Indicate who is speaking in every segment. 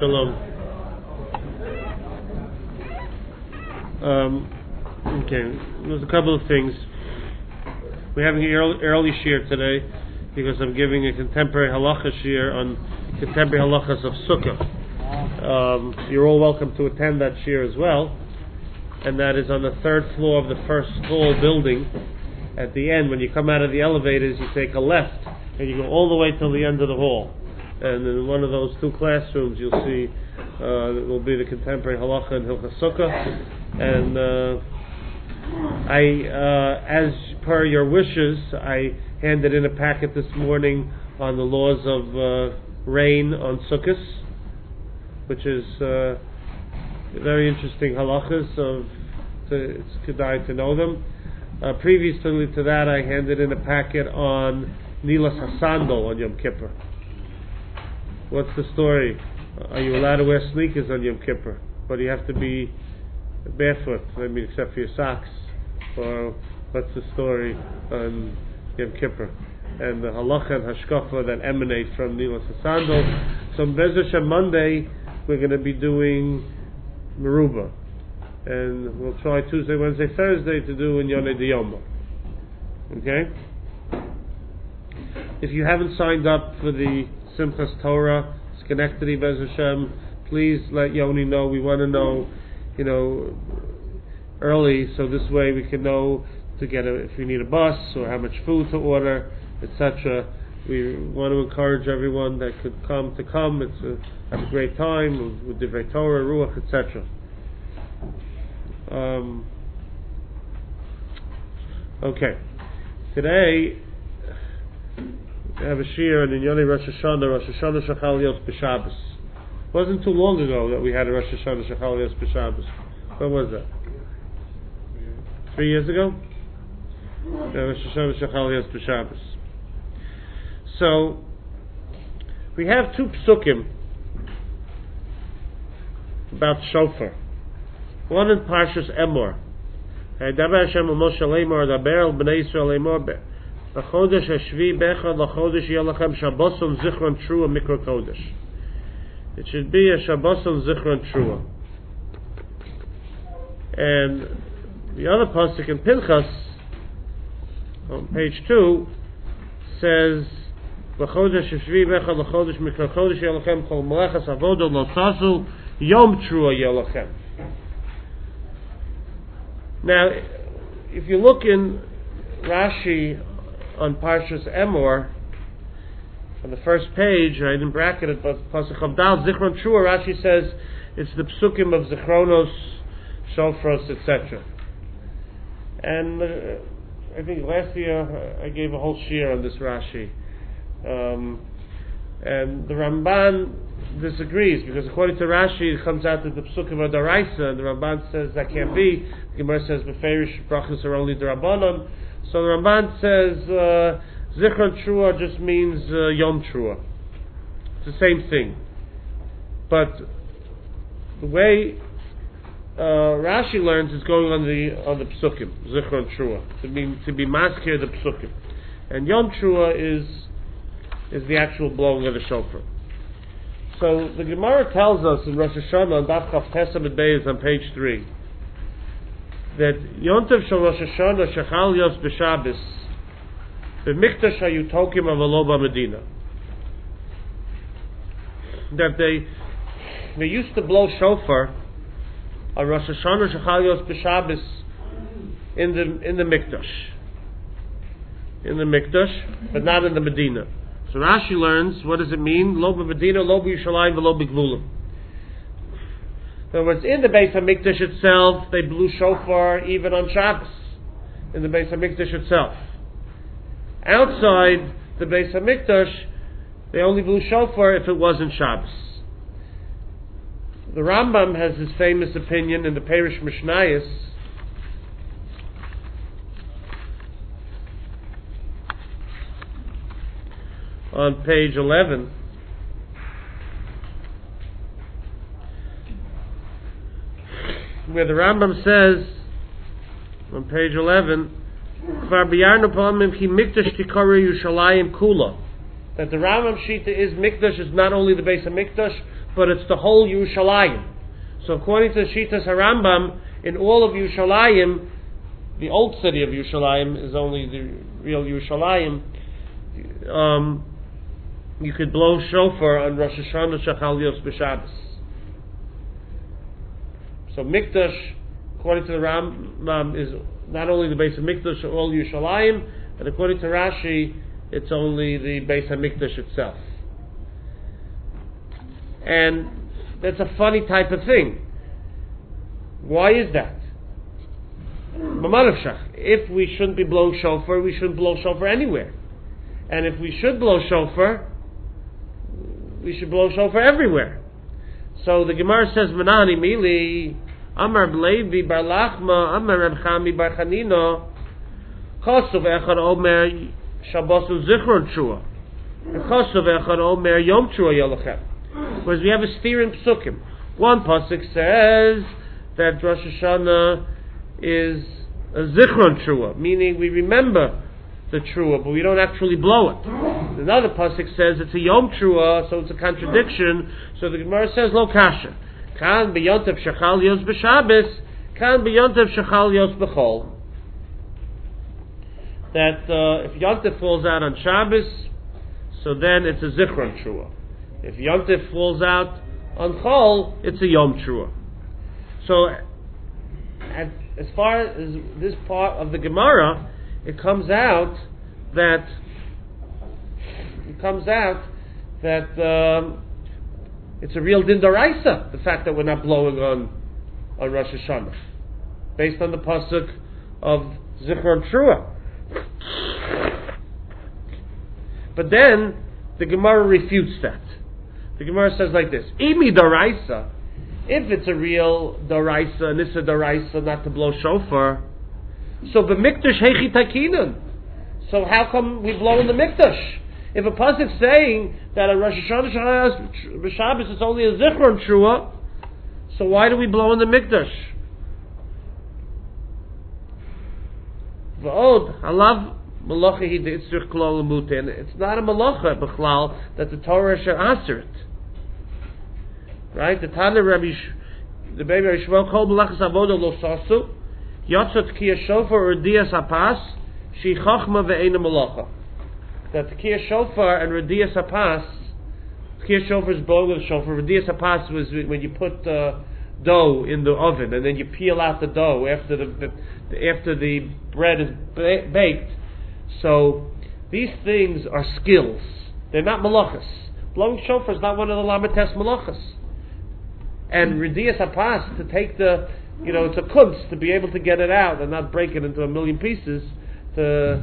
Speaker 1: Shalom. Okay, there's a couple of things. We're having an early shir today because I'm giving a contemporary halacha shir on contemporary halachas of Sukkah. You're all welcome to attend that shir as well, and that is on the third floor of the first tall building. At the end, when you come out of the elevators, you take a left and you go all the way till the end of the hall. And in one of those two classrooms, you'll see it will be the contemporary halacha and Hilchas Sukkah. And as per your wishes, I handed in a packet this morning on the laws of rain on Sukkot, which is very interesting halachas. It's kedai to know them. Previously to that, I handed in a packet on Nilas Hasandal on Yom Kippur. What's the story? Are you allowed to wear sneakers on Yom Kippur? But you have to be barefoot, except for your socks. Or what's the story on Yom Kippur? And the halacha and hashkafa that emanate from Nilas Hasandal. So on Be'ez Hashem Monday, we're going to be doing Meruba. And we'll try Tuesday, Wednesday, Thursday to do in Yonei D'Yoma. Okay? If you haven't signed up for the Simchas Torah, Schenectady Be'ez Hashem, please let Yoni know. We want to know, early, so this way we can know to get if we need a bus or how much food to order, etc. We want to encourage everyone that could come. It's have a great time with Divrei Torah, Ruach, etc. Okay, today we have a shir on Inyonei Rosh Hashanah Shechal Yos B'Shabbos. It wasn't too long ago that we had a Rosh Hashanah Shechal Yos B'Shabbos. When was that? 3 years ago? Rosh Hashanah Shechal Yos B'Shabbos. So we have two psukim about shofar. One in Parshas Emor. Daber Hashem al Moshe Lemor, Daber al Bnei Yisrael Lemor, L'chodesh Hashvi Bechad L'chodesh Yelachem Shabboson Zichron Trua Mikra Kodesh. It should be a Shabboson Zichron Trua. And the other pasuk in Pinchas, on page 2, says, L'chodesh Hashvi Bechad L'chodesh Mikra Kodesh Yelachem Kol Melechas Avodo Lo Tasu Yom Trua Yelachem. Now, if you look in Rashi on Parshas Emor, on the first page, right in bracket at Pasuk Chavdal, Zichron Trua, Rashi says it's the psukim of Zichronos, Shofros, etc. And I think last year I gave a whole shir on this Rashi. And the Ramban disagrees, because according to Rashi it comes out that the psukim are daraisa, and the Ramban says that can't be. The Gemara says beferish brachos are only derabanan. So the Ramban says Zichron Trua just means Yom Trua. It's the same thing. But the way Rashi learns is going on the psukim, Zichron Trua, to be maskir the psukim, and Yom Trua is the actual blowing of the shofar. So the Gemara tells us in Rosh Hashanah on Daf Chaf Tesam Beis on page 3 that Yontav Shel Rosh Hashanah Shechal Yos B'Shabbos B'Mikdash HaYutokim Avaloba Medina. That they used to blow shofar on Rosh Hashanah Shechal Yos B'Shabbos in the Mikdash, but not in the Medina. So Rashi learns, what does it mean? Lo b'Medina, lo b'Yushalayim, v'lo b'Gvulim. In other words, in the Beis HaMikdash itself, they blew shofar even on Shabbos, in the Beis HaMikdash itself. Outside the Beis HaMikdash, they only blew shofar if it wasn't Shabbos. The Rambam has his famous opinion in the Perish Mishnayos on page 11, where the Rambam says on page 11 that the Rambam Shita is Mikdash is not only the Beis HaMikdash, but it's the whole Yerushalayim. So according to Shitas Harambam, in all of Yerushalayim, the old city of Yerushalayim is only the real Yerushalayim. You could blow shofar on Rosh Hashanah Shachal Yos b'Shabbos. So Mikdash, according to the Rambam, is not only the base of Mikdash, all Yerushalayim, and according to Rashi, it's only the base of Mikdash itself. And that's a funny type of thing. Why is that? If we shouldn't be blowing shofar, we shouldn't blow shofar anywhere. And if we should blow shofar, we should blow shofar everywhere. So the Gemara says, Manani Mili, Amar Levi Bar Lachma, Amar Reb Chami Bar Chanina, Chosov Echad Omer Shabbos Zichron Shua, and Chosov Echad Omer Yom Shua Yolachem. Whereas we have a steer in Psukim. One pasuk says that Rosh Hashanah is a Zichron Shua, meaning we remember the Trua, but we don't actually blow it. Another pasuk says it's a Yom Trua, so it's a contradiction. So the Gemara says, Lo Kasha. Kan b'yontev shechal yos b'Shabbos, kan b'yontev shechal yos b'chol. That if Yontev falls out on Shabbos, so then it's a Zichron Trua. If Yontev falls out on Chol, it's a Yom Trua. So, as far as this part of the Gemara, it comes out that it's a real din d'oraisa, the fact that we're not blowing on Rosh Hashanah, based on the pasuk of Zichron Trua. But then the Gemara refutes that. The Gemara says like this: Imi d'oraisa, if it's a real d'oraisa and it's a d'oraisa not to blow shofar, so b'mikdash heichi takinan. So how come we blow in the mikdash? If a pasuk's saying that a Rosh Hashanah b'Shabbos is only a Zichron Trua, so why do we blow in the mikdash? V'od halav malacha hi deitzrich klal l'mutin. It's not a malacha b'chlal that the Torah should answer it. Right? The Tana Rabbi, the baby Rabbi Shmuel kol malachas avoda lo sasu yatzot kiyah shofar or dias hapas shi chachma ve'ena malacha. That the kiyah shofar and radias hapas, kiyah shofar is blowing with the shofar. Radias hapas was when you put dough in the oven and then you peel out the dough after the bread is baked. So these things are skills. They're not malachas. Blowing shofar is not one of the lamites malachas. And radias hapas, to take the, it's a kunst to be able to get it out and not break it into a million pieces. To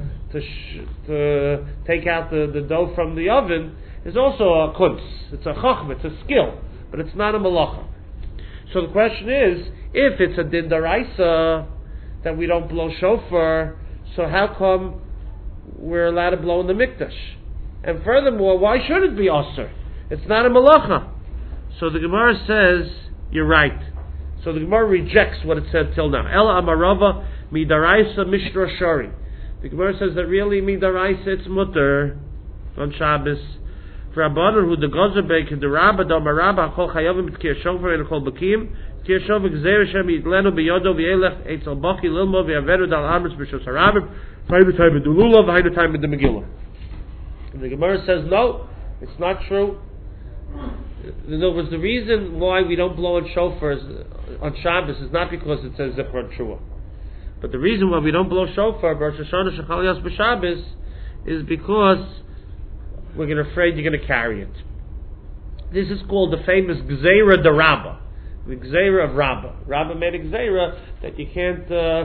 Speaker 1: take out the dough from the oven is also a kunz. It's a chachma, it's a skill, but it's not a malacha. So the question is, if it's a din d'oraisa that we don't blow shofar, so how come we're allowed to blow in the mikdash? And furthermore, why should it be osir? It's not a malacha. So the Gemara says, you're right. So the Gemara rejects what it said till now. Ela amarava midaraisa mishra shari. The Gemara says that really midaraisa it's mutter on Shabbos. For Rabbanan who the gozer bake the Rabba da Marabba kol chayavim mit kiyah shofar and kol bakim kiyah shofar gzeir Hashem yitlenu biyodo v'yelech eitzel baki lilmo v'yaveru dal amritz b'shos harabim v'haydu time with the lulav v'haydu time with the Megillah. And the Gemara says no, it's not true. In other words, the reason why we don't blow on shofars on Shabbos is not because it says Zichron Trua. But the reason why we don't blow shofar, Rosh Hashanah Shechal Yos b'Shabbos, is because we're afraid you're going to carry it. This is called the famous Gzeira de Rabba, the Gzeira of Rabba. Rabba made a Gzeira that you can't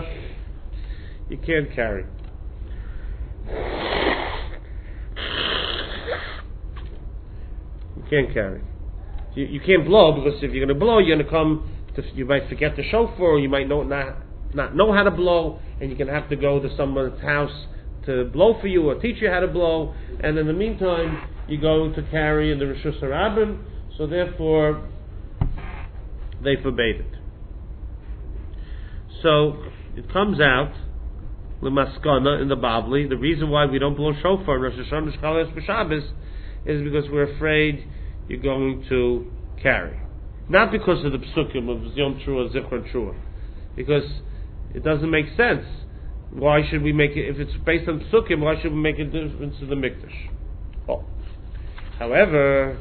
Speaker 1: carry. You can't carry. You can't blow, because if you're going to blow, you're going to come. You might forget the shofar, or you might not know how to blow, and you're going to have to go to someone's house to blow for you or teach you how to blow, and in the meantime you're going to carry in the Rishus Harabim, so therefore they forbade it. So it comes out L'maskana in the Bavli, the reason why we don't blow shofar Rosh Hashanah Shechal Yos b'Shabbos is because we're afraid you're going to carry. Not because of the psukim of Yom Trua, Zichron Trua. Because it doesn't make sense. Why should we make it, if it's based on psukim, why should we make a difference to the mikdash? Oh. However,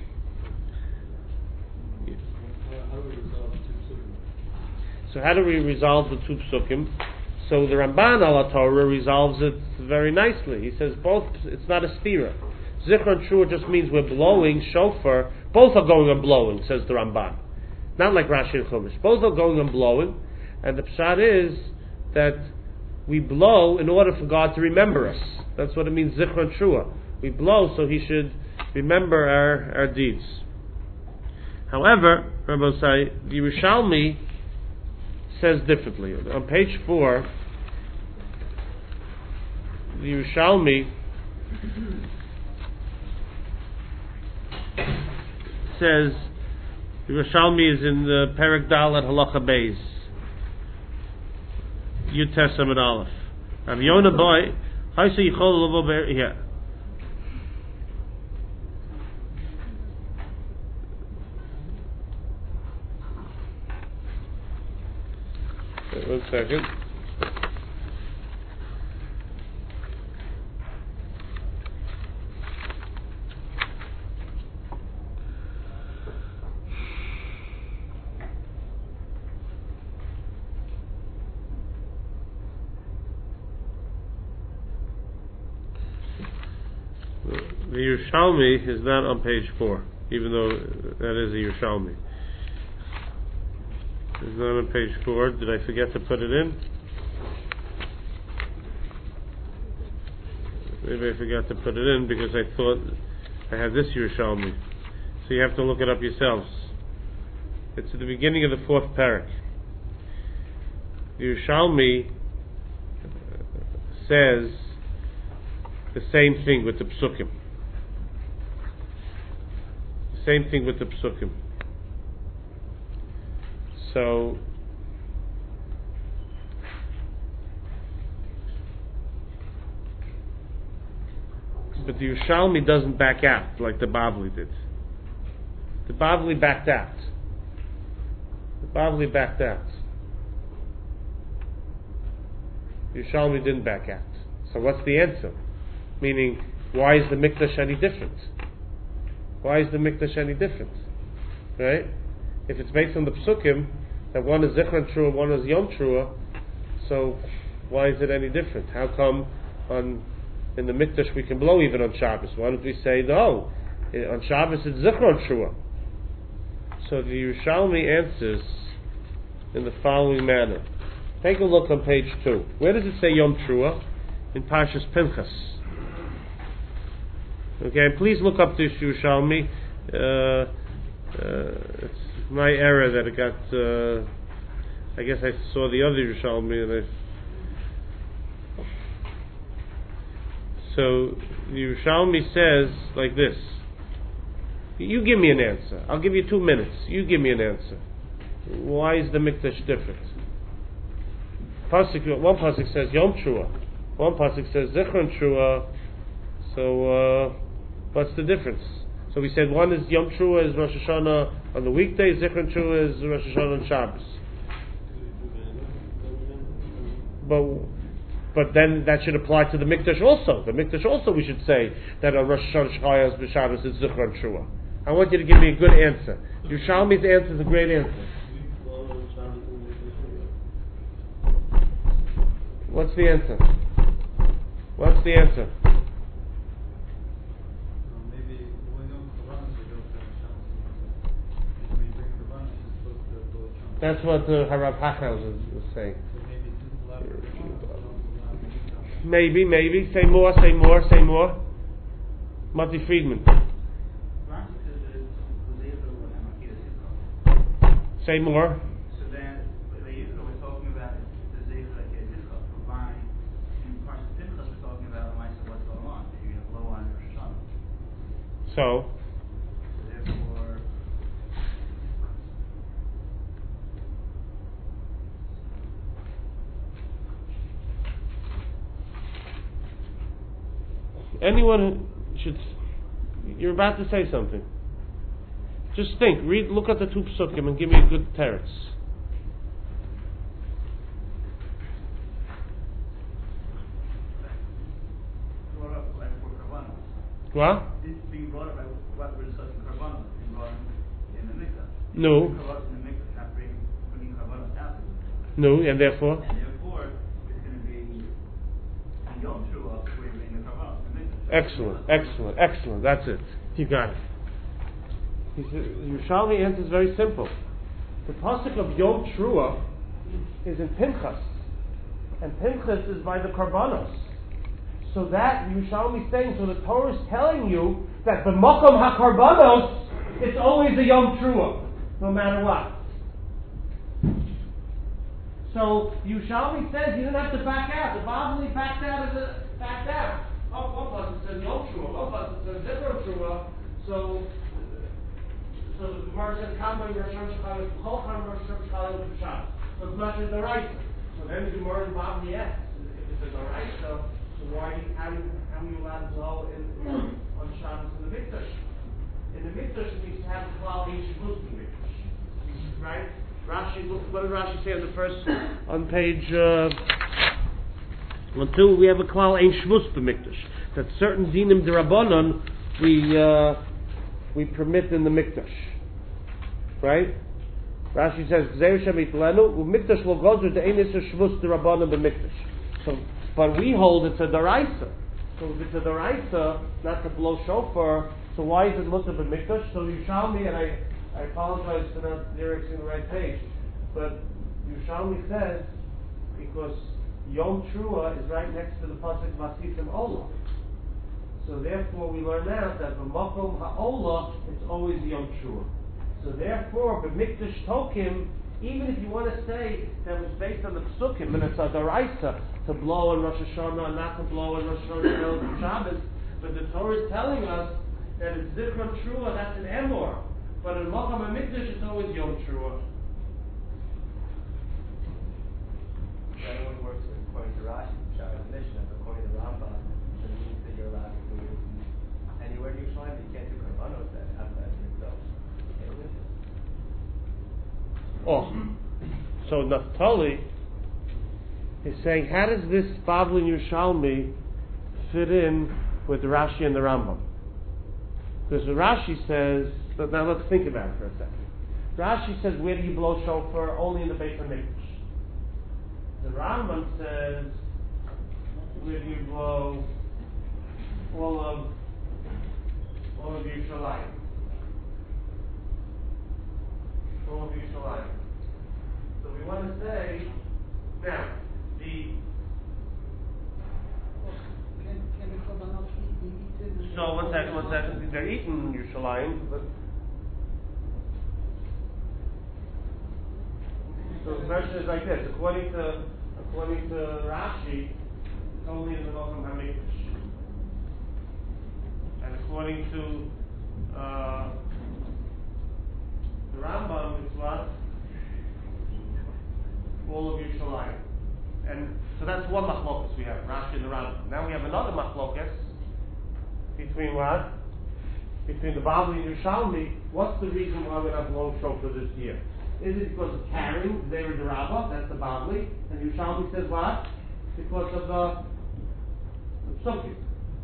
Speaker 1: so how do we resolve the two psukim? So the Ramban al Torah resolves it very nicely. He says both, it's not a stira. Zichron Trua just means we're blowing shofar. Both are going and blowing, says the Ramban. Not like Rashi and Chumash. Both are going and blowing. And the pshat is that we blow in order for God to remember us. That's what it means, Zichron Trua. We blow so He should remember our deeds. However, Rabbi Say, the Yerushalmi says differently. On page 4, the Yerushalmi says, the Yerushalmi is in the Perek Dalet Halacha Beis, Yud Tes Amud Aleph. Rav Yonah Boy, Haisa Yichol Lovo Ber, yeah. One second. The Yerushalmi is not on page 4, even though that is a Yerushalmi. It's not on page 4. Did I forget to put it in? Maybe I forgot to put it in because I thought I had this Yerushalmi. So you have to look it up yourselves. It's at the beginning of the 4th parak. The Yerushalmi says the same thing with the psukim. The same thing with the psukim. So, but the Yerushalmi doesn't back out like the Bavli did. The Bavli backed out. The Bavli backed out. The Yerushalmi didn't back out. So what's the answer? Meaning, why is the Mikdash any different? Why is the Mikdash any different? Right? If it's based on the psukim, that one is Zichron Trua, one is Yom Trua, so why is it any different? How come in the Mikdash we can blow even on Shabbos? Why don't we say, no, on Shabbos it's Zichron Trua? So the Yerushalmi answers in the following manner. Take a look on page 2. Where does it say Yom Trua? In Parshas Pinchas. Okay, please look up this Yerushalmi. It's my error that it got. I guess I saw the other Yerushalmi, and so the Yerushalmi says like this. You give me an answer. I'll give you 2 minutes. You give me an answer. Why is the Mikdash different? One pasuk says Yom Trua. One pasuk says Zichron Trua. So what's the difference? So we said one is Yom Trua is Rosh Hashanah on the weekday, Zichron Trua is Rosh Hashanah on Shabbos. But then that should apply to the Mikdash also. The Mikdash also we should say that on Rosh Hashanah Shabbos is Zichron Trua. I want you to give me a good answer. Yerushalmi's answer is a great answer. What's the answer? What's the answer? That's what Harav Hachel was saying. Maybe. Say more. Mati Friedman. Say more.
Speaker 2: So then, we're talking about the Zeicha Zichra provide. In Parshas Pinchas, we're talking about what's going on. You're going to blow on Rosh Hashanah.
Speaker 1: So
Speaker 2: therefore,
Speaker 1: anyone should. You're about to say something. Just think, look at the two psukim and give me a good teretz.
Speaker 2: Brought up like for Karbanos.
Speaker 1: What?
Speaker 2: This being brought up by what we're discussing Karbanos being brought in the mikvah.
Speaker 1: No.
Speaker 2: Karbanos in the mikvah, not bringing Karbanos out.
Speaker 1: No, and therefore?
Speaker 2: And therefore, it's going to be a Yom Teruah where you bring the Karbanos in the mikvah.
Speaker 1: Excellent. That's it. You got it. Yerushalmi answer is very simple. The pasuk of Yom Teruah is in Pinchas, and Pinchas is by the Karbanos. So that Yerushalmi is saying, so the Torah is telling you that the Makom HaKarbanos, it's always a Yom Teruah, no matter what. So Yerushalmi says you didn't have to back out. The Bavli backed out. One pasuk says Yom Teruah, one pasuk says Zikron Teruah. So the Gemara says, "Kambay Rosh Hashanah, Chol Cham Rosh Hashanah B'Shabbos." So it's not just the right. So then the Gemara in Bavli asks, if it's a right, so why? How are you allowed to go on Shabbos in the Mikdash? In the Mikdash, we used to have the Klal Ein Shavuos in the Mikdash, right? Rashi, what did Rashi say on page 1-2? We have a Klal Ein Shavuos b'Mikdash, that certain dinim derabanan we permit in the Mikdash, right? Rashi says, "Gzeir Shem Yitlenu u'Mikdash lo gozer de'ein iser Shavuos derabanan b'Mikdash." So, but we hold it's a daraisa. So if it's a daraisa, not to blow shofar, so why is it mutar b'Mikdash? So Yerushalmi, and I apologize for not directing the right page, but Yerushalmi says because Yom Teruah is right next to the pasuk Vasisim Olah. So therefore we learn out that the Makom HaOlah, it's always Yom Teruah. So therefore, b'Mikdash Tokim, even if you want to say that was based on the Psukim and it's a daraisa to blow on Rosh Hashanah and not to blow on Rosh Hashanah and Shabbos, but the Torah is telling us that it's Zikron Teruah, that's an Emor. But in Makom HaMikdash, it's always Yom Teruah.
Speaker 3: That only works according to Rashi, Shabbos Mishnah, but according to Rambam, it means that you're allowed to do it anywhere in Yerushalayim, but you can't do Karbanos that outside of yourself. You can't live it.
Speaker 1: Oh, so Naphtali is saying, how does this Bavli and Yerushalmi fit in with Rashi and the Rambam? Because the Rashi says, but now let's think about it for a second. Rashi says, where do you blow shofar? Only in the Beit HaMikdash. The Rambam says, where do you blow all of Yerushalayim? All of Yerushalayim. So we want to say, now, so one second. They're eating Yerushalayim, but so the question is like this: according to Rashi, it's only in the Makom HaMikdash, and according to the Rambam, it's what? All of Yerushalayim. And so that's one machlokas we have, Rashi and the Rambam. Now we have another machlokas between what? Between the Bavli and Yerushalmi. What's the reason why we're not blowing shofar this year? Is it because of carrying Zera Derabah? That's the Bavli. And Yerushalmi says what? Because of the Psukim.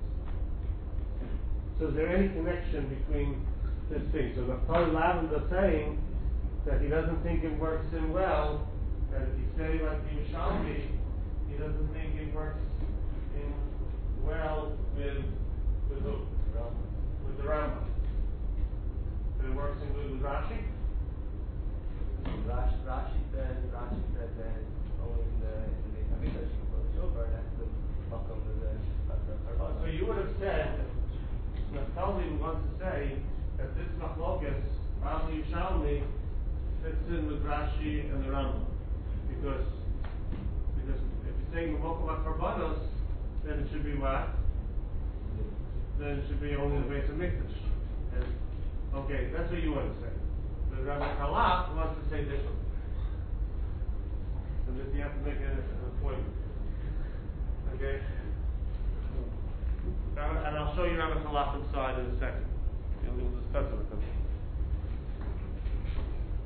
Speaker 1: So is there any connection between this thing? So Naftali Lavender saying that he doesn't think it works in well, that if you say like the Yerushalmi, he doesn't think it works in well with who? With the Rambam. But it works in good with Rashi?
Speaker 3: Rashi said that only in the Beit HaMikdash you blow the shofar, and that's the Makom of the Karbanos.
Speaker 1: So you would have said, Naftali wants to say that this machlokas, Bavli Yerushalmi, fits in with Rashi and the Rambam. Because if you're saying the Makom HaKarbanos, then it should be what? Then it should be only the Beit HaMikdash. Okay, that's what you want to say. But Rabbi Kalaf wants to say differently. So that you have to make an appointment. Okay? And I'll show you Rabbi Kalaf inside in a second. We'll discuss it with him.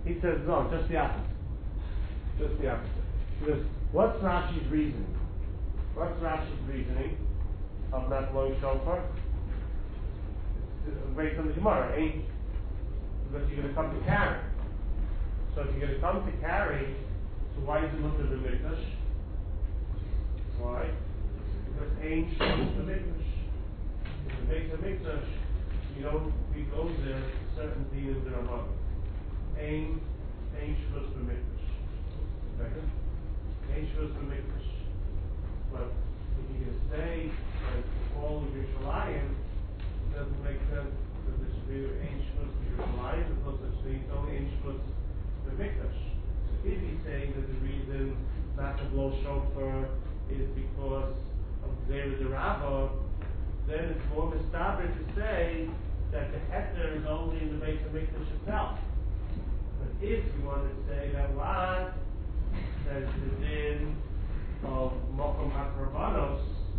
Speaker 1: He says, no, just the opposite. Just the opposite. Because what's Rashi's reasoning? What's Rashi's reasoning of not blowing shofar? It's based on the Gemara, ain't? Because you're going to come to carry. So if you're going to come to carry, so why is it looked at the mikdash? Why? Because ain't shows the mikdash. If it makes a mikdash, you don't goes there certain things that are wrong. Ain't shows the mikdash. Okay? Ain't shows the mikdash. But if you're going to say that all of Yerushalayim, it doesn't make sense that there should be ain't shows the Yerushalayim. There's no such thing. It's only ain't shows the mikdash. So if he's saying that the reason not to blow shofar is because of Zera Derava, then it's more mistaber to say that the heter is only in the base of mikdash itself. But if you want to say that what that is the din of Mokom HaKorbanos,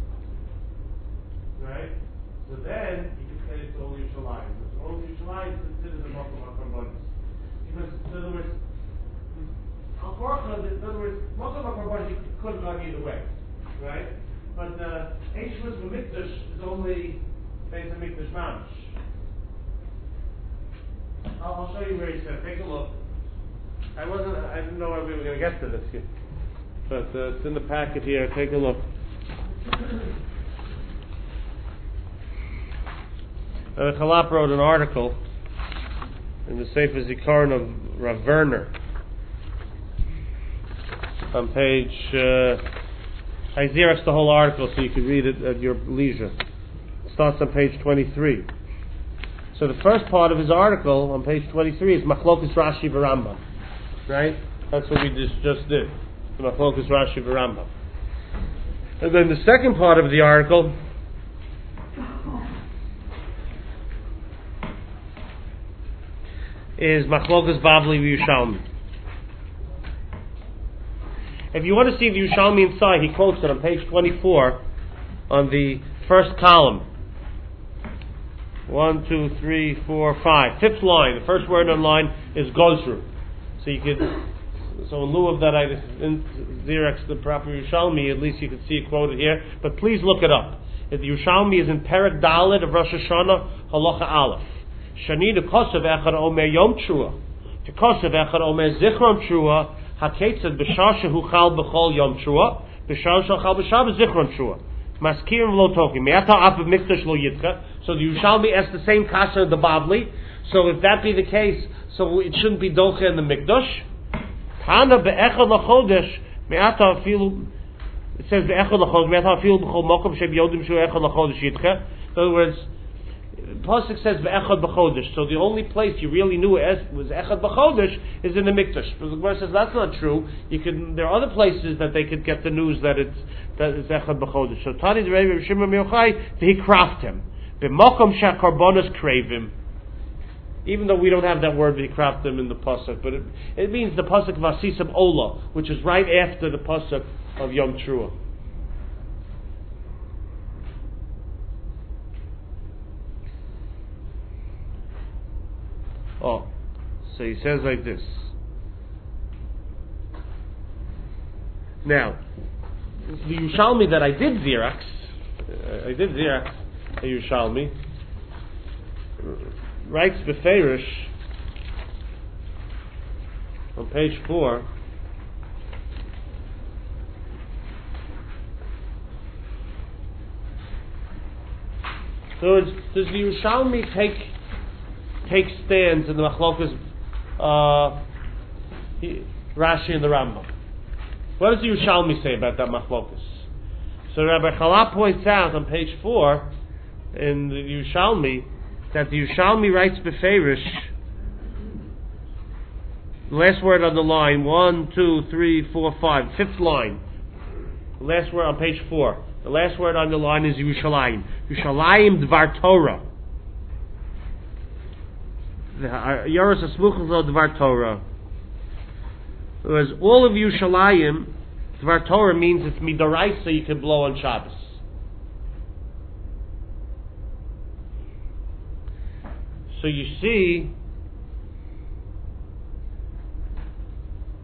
Speaker 1: right? So then you can say it's only Yerushalayim. It's only Yerushalayim is considered the Mokom HaKorbanos. Because in other words, Mokom HaKorbanos you could have gone either way, right? But Eish Shvus B'Mikdash is only based on Mikdash Mamish. I'll show you where he said. Take a look. I didn't know we were going to get to this here, but it's in the packet here. Take a look. Chalap wrote an article in the Sefer Zikaron of Rav Werner on page. I Xeroxed the whole article so you can read it at your leisure. It starts on page 23. So the first part of his article on page 23 is Machlokas Rashi v'Rambam. Right? That's what we just did. The Machlokas Rashi v'Rambam. And then the second part of the article is Machlokas Bavli v'Yushalmi. If you want to see the Yerushalmi inside, he quotes it on page 24 on the first column. 1, 2, 3, 4, 5. Fifth line. The first word on line is Gozru. So you could, so in lieu of that, I didn't Xerox the proper Yerushalmi. At least you can see it quoted here. But please look it up. The Yerushalmi is in Perek Dalet of Rosh Hashanah, Halacha Aleph. Shani de Kosev Echad Omer Yom Trua. To Kosev Echad Omer Zichron Trua. Haketzad b'shar shehu chal b'chol yom trua, b'shar shel chal b'Shabbat zichron trua. Maskirim lo tokim. Me'ata af b'mikdash lo yitcha. So the Yerushalmi asks the same kasha of the Bavli. So if that be the case, so it shouldn't be dolcha in the mikdash. Tana be'echad lachodesh me'ata afilu. It says be'echad lachodesh me'ata afilu b'chol mokom she'b'yodim shu echad lachodesh yitcha. In other words, Pasuk says Be'echad B'chodesh, so the only place you really knew it was Echad B'chodesh is in the Mikdash. But the Gemara says that's not true. There are other places that they could get the news that it's Echad B'chodesh. So Tani the Rebbe Shimon Yochai, he craft him. B'mokom she'karbonos kravim. Even though we don't have that word, he craft him in the Pasuk, but it means the Pasuk of Asisam Ola, which is right after the Pasuk of Yom Trua. Oh, so he says like this. Now, the Yerushalmi that I did Xerox, a Yerushalmi, writes Beferish on page 4. So does the Yerushalmi take stands in the Machlokas Rashi and the Rambam? What does the Yerushalmi say about that Machlokas? So Rabbi Chalap points out on page 4 in the Yerushalmi that the Yerushalmi writes Beferish, the last word on the line, 1, 2, 3, 4, 5, fifth line, the last word on page 4, the last word on the line is Yerushalayim. Yerushalayim Dvar Torah. Yoros Asmuchel Dvar Torah. Whereas all of Yerushalayim, Dvar Torah means it's midaraisa, you can blow on Shabbos. So you see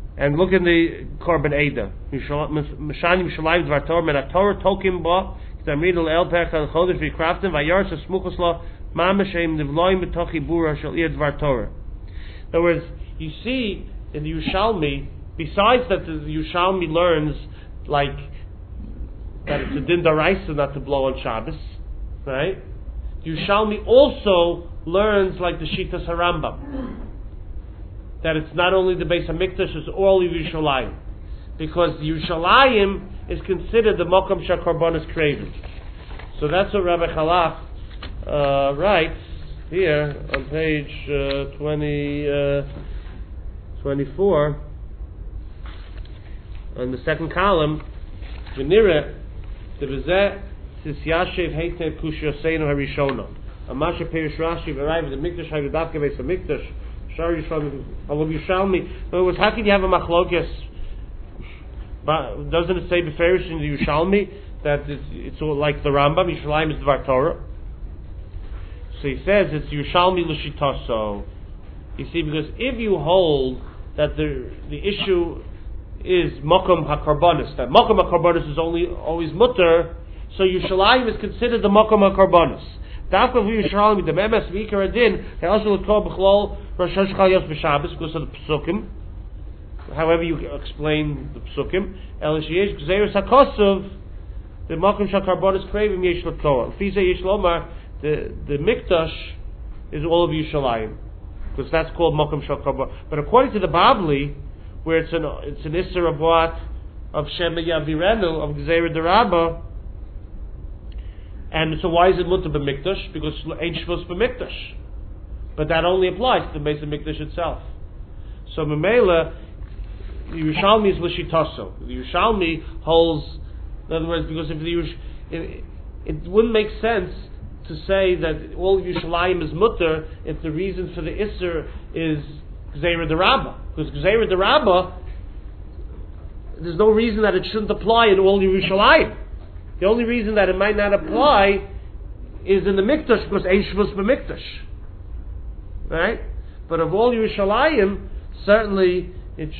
Speaker 1: And look in the Korban Eda. Mishanim Shalayim Dvar Torah, Men HaTorah Tokim Bo, Tamridul El Percha Chodesh V'Kraftim, Vayarsa Smuchos Lo, Mamashem Nivloim B'Tochi Bura Shal Ir Dvar Torah. In other words, you see in the Yerushalmi, besides that the Yerushalmi learns like that it's a din daraisa not to blow on Shabbos, right? Yerushalmi also learns like the Shitas HaRambam, that it's not only the Beis HaMikdash, it's all of Yerushalayim, because Yerushalayim is considered the Mokom Shakarbonis Craving. So that's what Rabbi Chalaf writes here on page 24 on the second column. V'nireh devizeh sisyashev heiter kushiyoseinu harishona. Amasha perish Rashi v'rayv the Mikdash hagdavke Beis HaMikdash shar Yishalmi alav Yishalmi. In other words, how can you have a machlokes? Doesn't it say beferish in the Yishalmi that it's all like the Rambam? Yishalayim is Dvar Torah. So he says it's Yishalmi l'shitaso. You see, because if you hold that the issue is Mokom HaKarbonis, that Mokom HaKarbonis is always mutter, so Yushalayim is considered the Mokom HaKarbonis. Dafka Yushalayim, the Memes V'ikar Adin, they also would call B'chlol Rosh Hashanah Yos B'Shabbos because of the Psukim. However you explain the Psukim, El Sheyesh Gzeirus HaKosov, the Mokom HaKarbonis Kravim Yesh L'Torah. Fize Yesh Lomar, the Mikdash is all of Yushalayim, because that's called Mokom HaKarbonis. But according to the Babli, where it's an Isser of what? Of Shema Yavirenu, of Gzeira Derabba. And so why is it Mutter B'Mikdash? Because Ein Shvus B'Mikdash. But that only applies to the Beis HaMikdash itself. So Memela, the Yerushalmi is L'shitaso. The Yerushalmi holds, in other words, because if it wouldn't make sense to say that all of Yerushalayim is Mutter if the reason for the Isser is Gzeira Derabba. Because Gzeira Derabba, there's no reason that it shouldn't apply in all Yerushalayim. The only reason that it might not apply is in the Mikdash, because Ein Shvus B'Mikdash. Right? But of all Yerushalayim, certainly it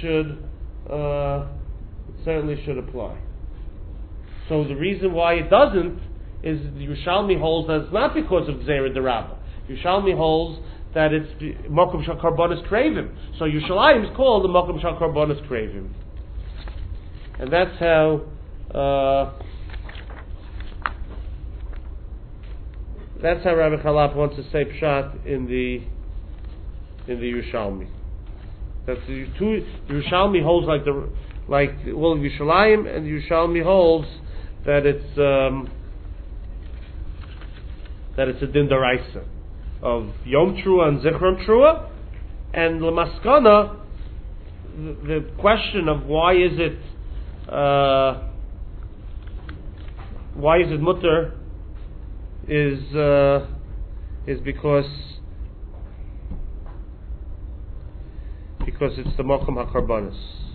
Speaker 1: certainly should apply. So the reason why it doesn't is the Yerushalmi holds that it's not because of Gzeira Derabba. Yerushalmi holds that it's Mokom Shakarbonis Kravim. So Yerushalayim is called the Mokom Shakarbonis Kravim. And that's how Rabbi Chalaf wants to say Pshat in the Yerushalmi. That the Yerushalmi holds like all of Yerushalayim, and the Yerushalmi holds that it's a din daraisa of Yom Trua and Zichron Trua, and Lamaskana, the question of why is it mutter is because it's the Mokom HaKarbonis.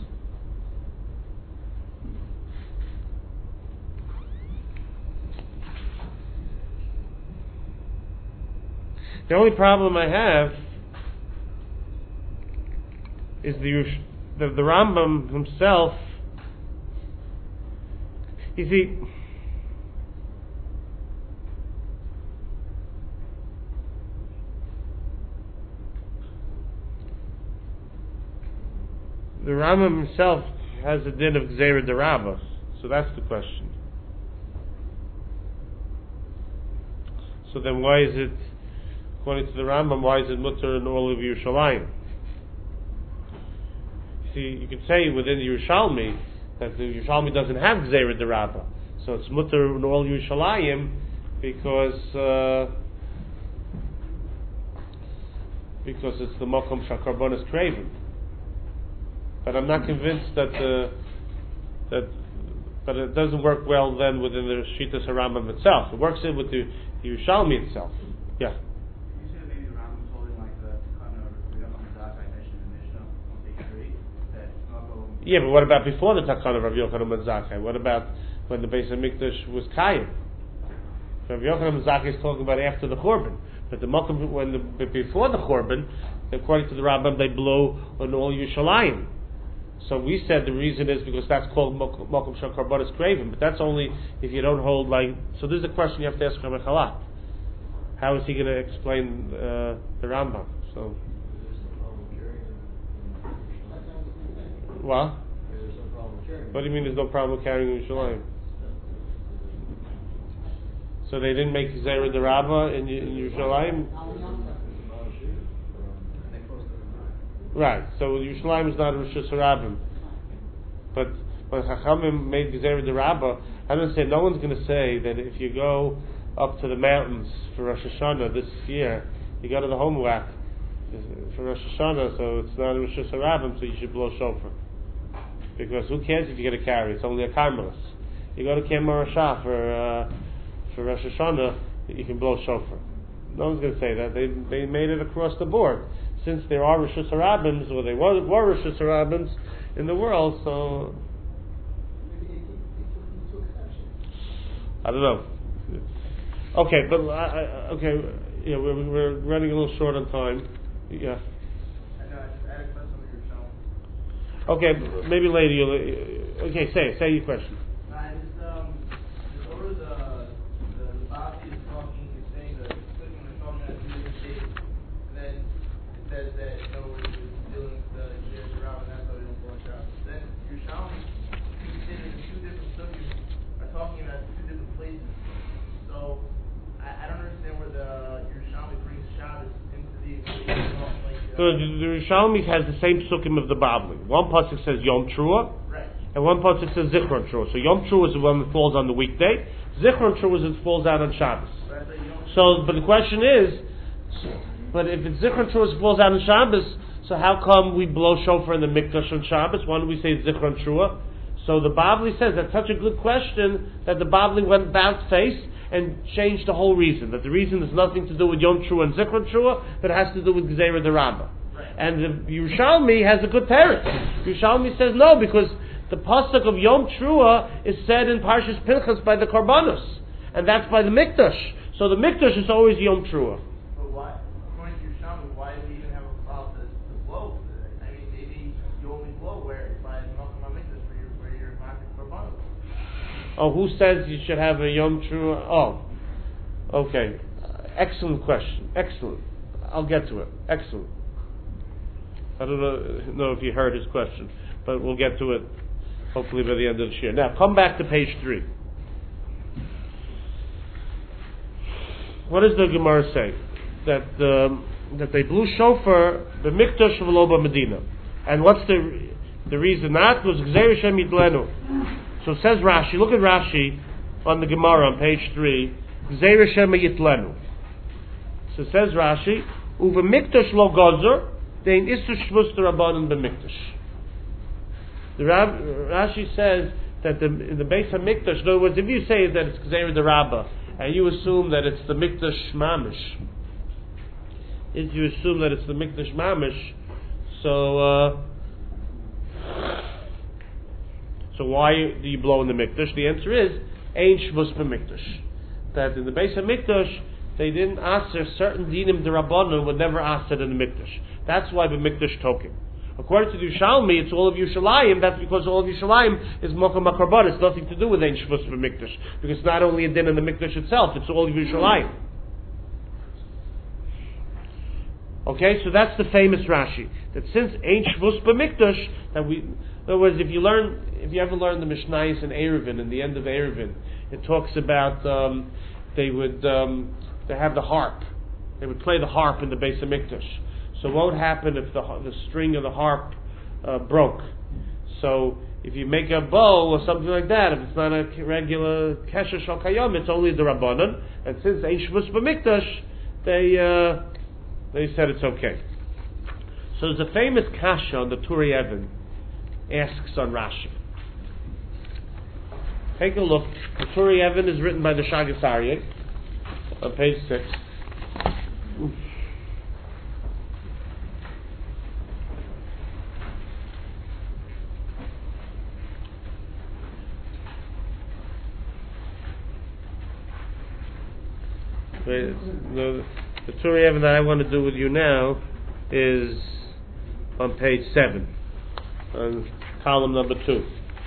Speaker 1: The only problem I have is the Rambam himself. You see, the Rambam himself has a din of Gzeira Derabba, so that's the question. So then why is it, according to the Rambam, why is it mutter in all of Yerushalayim? See, you could say within the Yerushalmi that the Yerushalmi doesn't have Gzeira Derabba, so it's mutter in all Yerushalayim because it's the Mokom Shakarbonis Kravim. But I'm not convinced that but it doesn't work well then within the Shitas HaRambam itself. It works in with the Yerushalmi itself. Yeah.
Speaker 2: You said maybe the Rambam's holding like the kind of Rabbi Yochanan mentioned in the Mishnah on page 3 that Malko.
Speaker 1: Yeah, but what about before the Takana of Rabbi Yochanan ben Zakkai? What about when the Beis HaMikdash was Kayim? Rabbi Yochanan ben Zakkai is talking about after the Churban. But the Malkum, before the Churban, according to the Rambam, they blow on all Yerushalayim. So we said the reason is because that's called Mokum Shal Karbanis Craven, but that's only if you don't hold like. So this is a question you have to ask Rabbi Chalat. How is he going to explain the Rambam? So. What? What do you mean there's no problem carrying Yerushalayim? So they didn't make Zera the Rabbah in Yerushalayim? Right, so Yerushalayim is not a Rosh Hashanah. But when Chachamim made Zera the Rabbah, I'm going to say, no one's going to say that if you go up to the mountains for Rosh Hashanah this year, you go to the Homewak for Rosh Hashanah, so it's not a Rosh Hashanah, so you should blow shofar. Because who cares if you get a carry? It's only a karmelis. You go to Kemar Rasha for Rosh Hashanah, you can blow shofar. No one's going to say that. They made it across the board. Since there are Rosh Hashanah, or there were Rosh Hashanah in the world, so I don't know. Okay, but okay, yeah, we're running a little short on time. Yeah. Okay, maybe later you'll. Okay, say your question.
Speaker 2: Over the Basi is talking, he's saying that when we're talking about 2 different days, and then it says that we're dealing with the Jerry Rav, and that's how we don't go out. Then Yerushalmi, considering the 2 different subjects are talking about 2 different places. So I don't understand where the Yerushalmi brings Shabbos into the equation.
Speaker 1: So the Yerushalmi has the same sukkim of the Bavli. One pasuk says Yom Trua,
Speaker 2: right,
Speaker 1: and one pasuk says Zichron Trua. So Yom Trua is the one that falls on the weekday. Zichron Trua is it falls out on Shabbos.
Speaker 2: Right,
Speaker 1: so, but the question is, but if it's Zichron Trua, it falls out on Shabbos. So how come we blow shofar in the Mikdash on Shabbos? Why don't we say Zichron Trua? So the Bavli says that's such a good question that the Bavli went about face and changed the whole reason. That the reason has nothing to do with Yom Trua and Zichron Trua, but it has to do with Gzeira the Rabbah. Right. And the Yerushalmi has a good teretz. Yerushalmi says no, because the pasuk of Yom Trua is said in Parshas Pinchas by the Karbanos, and that's by the Mikdash. So the Mikdash is always Yom Trua.
Speaker 2: But why, according to Yerushalmi, why do we even have a problem to blow? I mean, maybe you only blow where it's by Malcham HaMikdash where you're marking Karbanos.
Speaker 1: Oh, who says you should have a Yom Trua? Oh, okay. Excellent question. Excellent. I'll get to it. Excellent. I don't know if you heard his question, but we'll get to it hopefully by the end of this year. Now, come back to page 3. What does the Gemara say? That they blew shofar the Mikdash of Loba Medina. And what's the reason? That was Gzeir Shem Yidlenu. So it says Rashi, look at Rashi on the Gemara on page 3, Gzeir Shem Yitlenu. So it says Rashi, Uva Mikdash lo gozer, dein istu shvus d'Rabbanan b'Mikdash. The Rashi says that in the base of Mikdash, in other words, if you say that it's Gzeir the Rabbah, and you assume that it's the Mikdash Mamish, so why do you blow in the Mikdash? The answer is, Ein Shvus b'Mikdash. That in the base of Mikdash, they didn't ask certain dinim d'Rabbanan would never ask it in the Mikdash. That's why b'Mikdash token. According to the Yerushalmi, it's all of Yerushalayim. That's because all of Yerushalayim is Mokum HaKarban. It's nothing to do with Ein Shvus b'Mikdash. Because it's not only a din in the Mikdash itself, it's all of Yerushalayim. Okay, so that's the famous Rashi. That since Ein Shvus b'Mikdash, that we... In other words, if you ever learn the Mishnayos in Eruvin, in the end of Eruvin, it talks about they have the harp. They would play the harp in the Beis HaMikdash. So what would happen if the string of the harp broke? So if you make a bow or something like that, if it's not a regular Kesher Shal Kayom, it's only the Rabbanan. And since Ein Shvus b'Mikdash, they said it's okay. So there's a famous kasha on the Turei Even asks on Rashi. Take a look. The Turei Even is written by the Shagas Aryeh on page 6. The Turei Even that I want to do with you now is on page 7. on column number 2.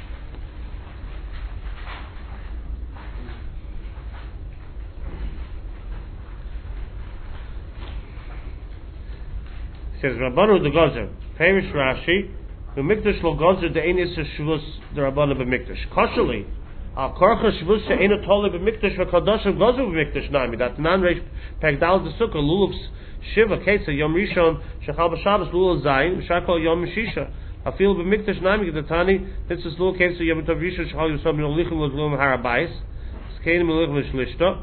Speaker 1: It says Rabbanu the Gozer, Perish Rashi, the Mikdash lo Gozer the Ein Issa Shvus the Rabbanu b'Mikdash. Koshali, Al Korcha Shvus the Ein Otoli b'Mikdash v'Kadosh Gozer b'Mikdash Nami. That non Reish Pegdal the Sukkah Luluv's Shiva Ketsa Yom Rishon Shechal b'Shabbos Lulav Zayin Shakol Yom Shisha. Afil b'Mikdash Nami Gedatani. This is Lulav Ketsa Yom Tov Rishon Shechal Yosam Min Olichim Lulav Harabayis. Skein Melech Mishlishta.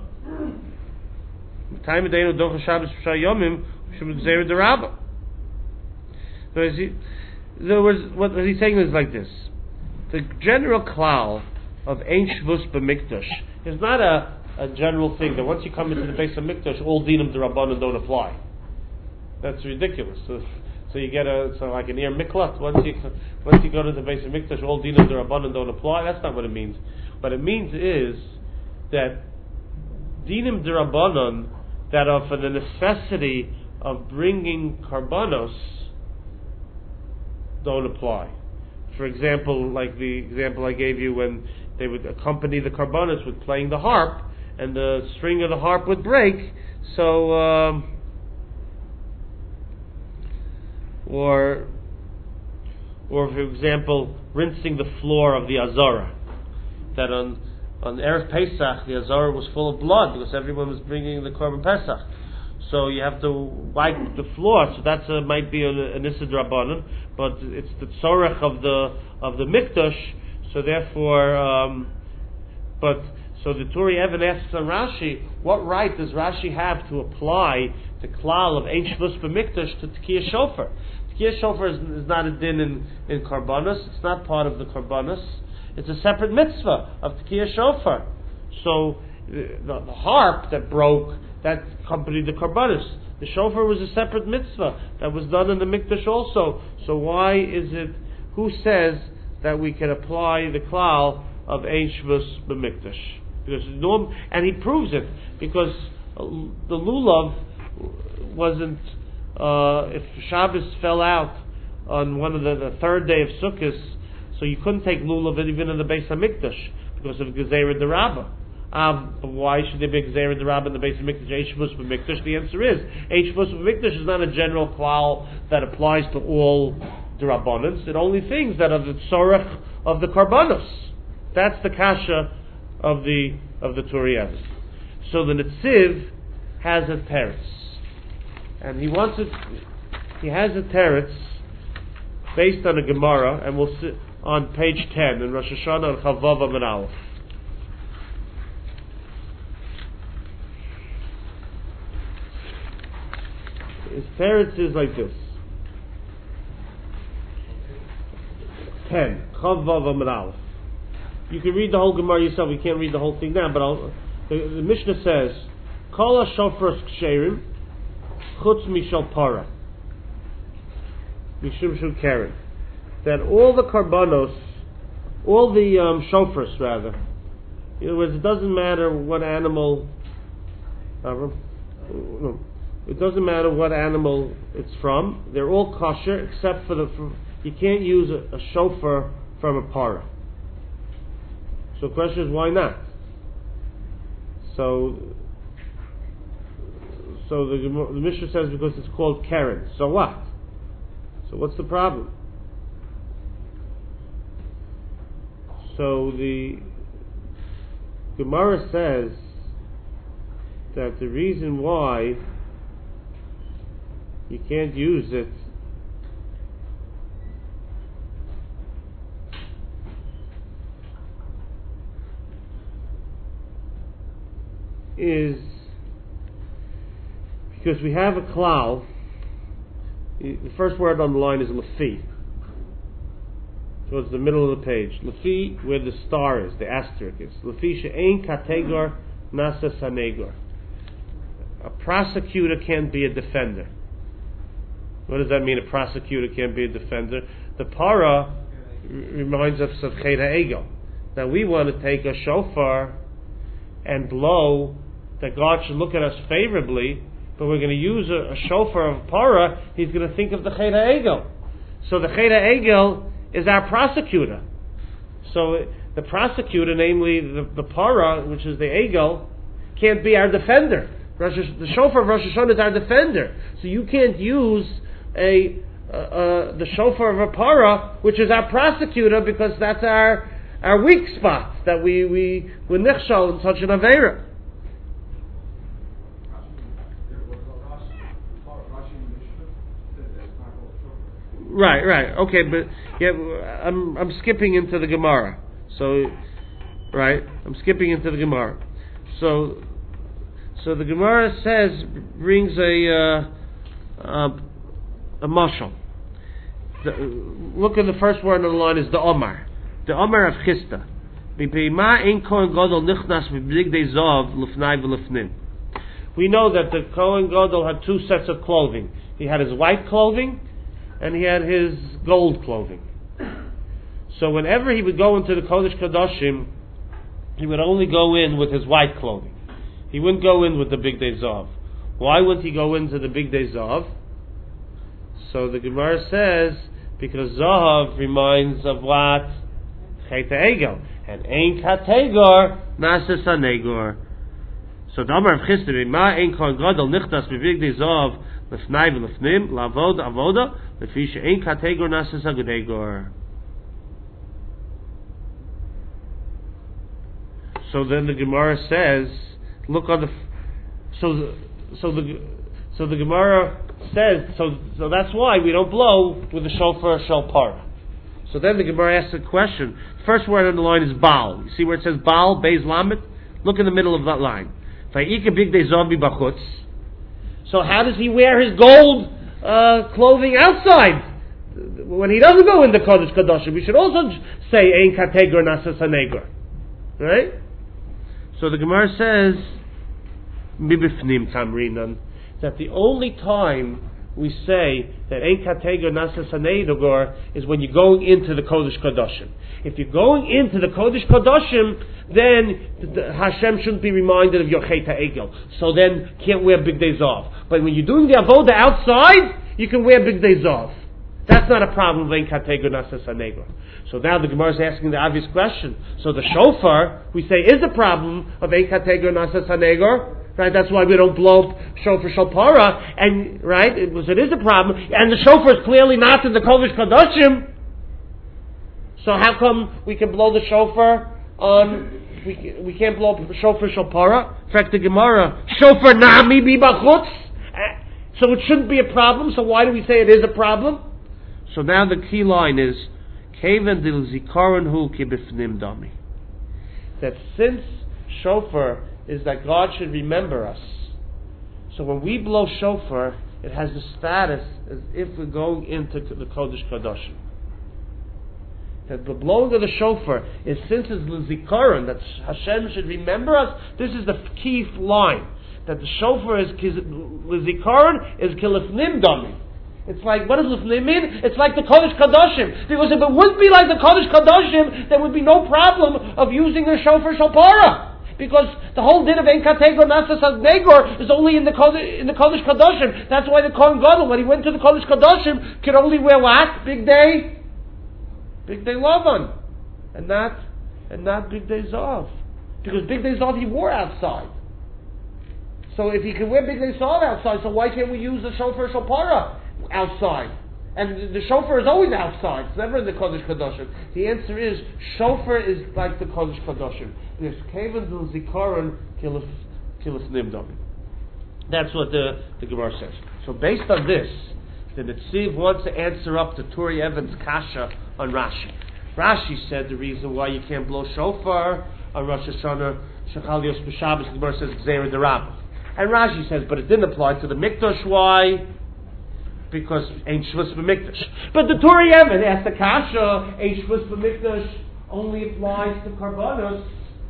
Speaker 1: Time Deinu Docha Shabbos B'Shah Yomim Shem Gzeir Derabah. So what he's saying is like this: the general klal of Ein Shvus b'Mikdash is not a general thing that once you come into the base of Mikdash, all dinim d'Rabbanan don't apply. That's ridiculous. So you get like an ear miklat. Once you go to the base of Mikdash, all dinim d'Rabbanan don't apply. That's not what it means. What it means is that dinim d'Rabbanan that are for the necessity of bringing karbanos don't apply. For example, like the example I gave you when they would accompany the karbanos with playing the harp, and the string of the harp would break. So, or for example, rinsing the floor of the Azara. That on Erev Pesach, the Azara was full of blood because everyone was bringing the Korban Pesach. So you have to wipe the floor. So that's might be an Issa D'Rabbanan, but it's the tzorech of the mikdash. So therefore, so the Turi Even asks on Rashi, what right does Rashi have to apply the klal of Ein Shvus b'Mikdash to Tekiyah Shofar? Tekiyah Shofar is not a din in Karbanos. It's not part of the Karbanos. It's a separate mitzvah of Tekiyah Shofar. So the harp that broke, that accompanied the karbanos. The shofar was a separate mitzvah that was done in the mikdash also. So why is it? Who says that we can apply the klal of Ein Shvus b'Mikdash? Because and he proves it because the lulav wasn't. If Shabbos fell out on one of the third day of Sukkot, so you couldn't take lulav even in the Beis Hamikdash because of Gezerah D'Rabbah. Why should there be Gezerah D'Rabbah in the base of Mikdash? Ein Shvus b'Mikdash. The answer is Ein Shvus b'Mikdash is not a general klal that applies to all D'Rabbanans. It only things that are the tzorech of the karbanos. That's the kasha of the Turi Even. So the Netziv has a teretz, and he wants it. He has a teretz based on a Gemara, and we'll sit on page 10 in Rosh Hashanah and Chavav Amud Aleph. His teretz is like this. 10. Chavav Amud Aleph. You can read the whole Gemara yourself. We can't read the whole thing now, but the Mishnah says, Kol ha-shofros ksherim chutz mishal para mishum shel keren. That all the karbanos, all the shofars rather, in other words, it doesn't matter what animal. It doesn't matter what animal it's from. They're all kosher except for you can't use a shofar from a para. So the question is, why not? So the Mishnah says because it's called Keren. So what? So what's the problem? So the Gemara says that the reason why you can't use it is because we have a klal. The first word on the line is lefi, towards the middle of the page. Lefi, where the star is, the asterisk is. Lefi she'ein kategor nasa sanegor. A prosecutor can't be a defender. What does that mean? A prosecutor can't be a defender. The para reminds us of Chet HaEgel. Now we want to take a shofar and blow that God should look at us favorably, but we're going to use a shofar of para. He's going to think of the Chet HaEgel. So the Chet HaEgel is our prosecutor. So the prosecutor, namely the para, which is the egel, can't be our defender. The shofar of Rosh Hashanah is our defender. So you can't use the shofar of a para, which is our prosecutor, because that's our weak spot, that we're nichshal in such an aveira. Right. Okay, but yeah, I'm skipping into the Gemara. So, right, I'm skipping into the Gemara. So the Gemara brings a mashal. Look at the first word on the line is the Omar. The Omar of Chista. We know that the Kohen Gadol had two sets of clothing. He had his white clothing and he had his gold clothing. So whenever he would go into the Kodesh Kodashim, he would only go in with his white clothing. He wouldn't go in with the Big Day Zav. Why wouldn't he go into the Big Day Zav? So the Gemara says, because Zahav reminds of what? Chet Egel. And Ein Kategor Nases Hanegor. So the Amar of Chista, Ma Ein Kohen Gadol Nichtas B'Big Day Zav Lefnai V'Lefnim Lavod Avoda Lefi She'Ein Kategor Nases Hanegor. So then the Gemara says, look on the. So the Gemara says, so that's why we don't blow with the shofar shel para. So then the Gemara asks a question. First word on the line is Baal. You see where it says Baal, Beis Lamed? Look in the middle of that line. Vayika big day zombie bachutz. So how does he wear his gold clothing outside? When he doesn't go in the Kodesh Kodashim, we should also say Ein Kategor Nasas Hanegor. Right? So the Gemara says, Mibifnim Tamrinan, that the only time we say that Ein Kategor Nasas Hanegor is when you're going into the Kodesh Kodashim. If you're going into the Kodesh Kodashim, then Hashem shouldn't be reminded of your Chet HaEgel. So then can't wear big days off. But when you're doing the Avoda outside, you can wear big days off. That's not a problem of Ein Kategor Nasas Hanegor. So now the Gemara is asking the obvious question. So the shofar, we say, is a problem of Ein Kategor Nasas Hanegor. Right, that's why we don't blow shofar shel para, and right, it is a problem, and the shofar is clearly not in the Kodesh Kodashim. So how come we can blow the shofar on? We can't blow shofar shel para. In fact, the Gemara shofar nami bi bachutz. So it shouldn't be a problem. So why do we say it is a problem? So now the key line is Keven dil zikaron hu ki bifnim dami. That since shofar is that God should remember us. So when we blow shofar, it has the status as if we're going into the Kodesh Kodashim. That the blowing of the shofar is, since it's l'zikaron, that Hashem should remember us. This is the key line. That the shofar is l'zikaron is kilifnim dami. It's like, what does lifnim mean? It's like the Kodesh Kodashim. Because if it wouldn't be like the Kodesh Kodashim, there would be no problem of using the shofar shel para. Because the whole din of Ein Kategor Nasas Hanegor is only in the Kodesh Kodashim. That's why the Kohen Gadol, when he went to the Kodesh Kodashim, could only wear what? Big day Lavan, and not Big Day Zav, because Big Day Zav he wore outside. So if he can wear Big Day Zav outside, so why can't we use the shofar shel para outside? And the shofar is always outside. It's never in the Kodesh Kodashim. The answer is, shofar is like the Kodesh Kodashim. There's Keven del Zikaron Kilif Nimdom. That's what the Gemara says. So based on this, the Netziv wants to answer up to Turi Evans' kasha on Rashi. Rashi said the reason why you can't blow shofar on Rosh Hashanah, Shechal Yos B'Shabbos, the Gemara says Gzeira D'Rabba. And Rashi says, but it didn't apply to the Mikdash. Why? Because Ein Shvus B'Mikdash. But the Turi Evan asked the kasha, Ein Shvus B'Mikdash only applies to Karbanos,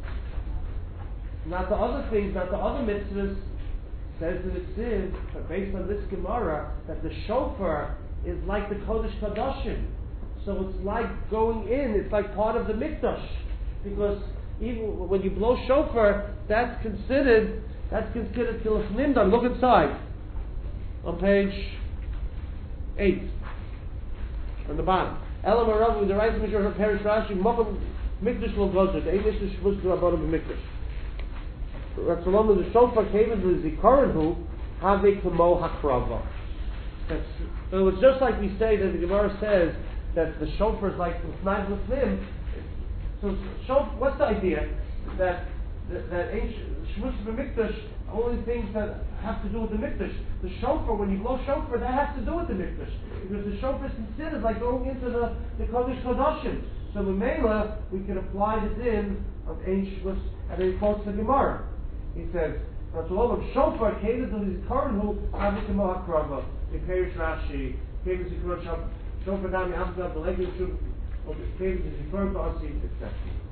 Speaker 1: not the other things, not the other mitzvahs. Says the Netziv, but based on this Gemara, that the shofar is like the Kodesh Kodashim. So it's like going in, it's like part of the Mikdash. Because even when you blow shofar, that's considered Kilif Nimdan. Look inside. On page 8. On the bottom. Elam Arav, the right Mishra Perish Rashi, Mokum Mikdash Lo Gozer, the English is Shvus to Rabbanim B'Mikdash. Ratzalom, the Shofar came into the Zikaron who, Have Kamo Hakrava. So it's just like we say that the Gemara says that the Shofar is like Snag L'Snim. So what's the idea? That ancient Shvus B'Mikdash, only things that have to do with the Mikdash. The Shofar, when you blow Shofar, that has to do with the Mikdash. Because the Shofar is considered like going into the Kodesh Kodashim. So the Mela, we can apply the din of ancient Shvus, and then he quotes the Gemara. He says, Shofar came to the Zikaron who Avikamo Hakrava, the Perish Rashi, came to the Zikaron Shofar Dami Amzad, the Legend Shuf, came to the Zikaron Ba'asi, etc.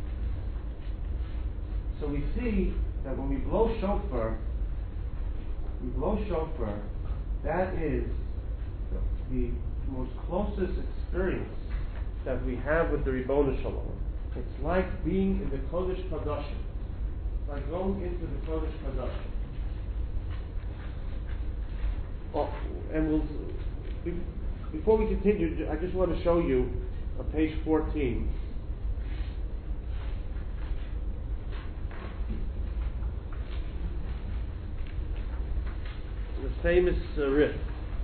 Speaker 1: So we see that when we blow shofar, that is the most closest experience that we have with the Ribono Shalom. It's like being in the Kodesh Kodashim. It's like going into the Kodesh Kodashim. Oh, and before we continue, I just want to show you on page 14. The famous Rif.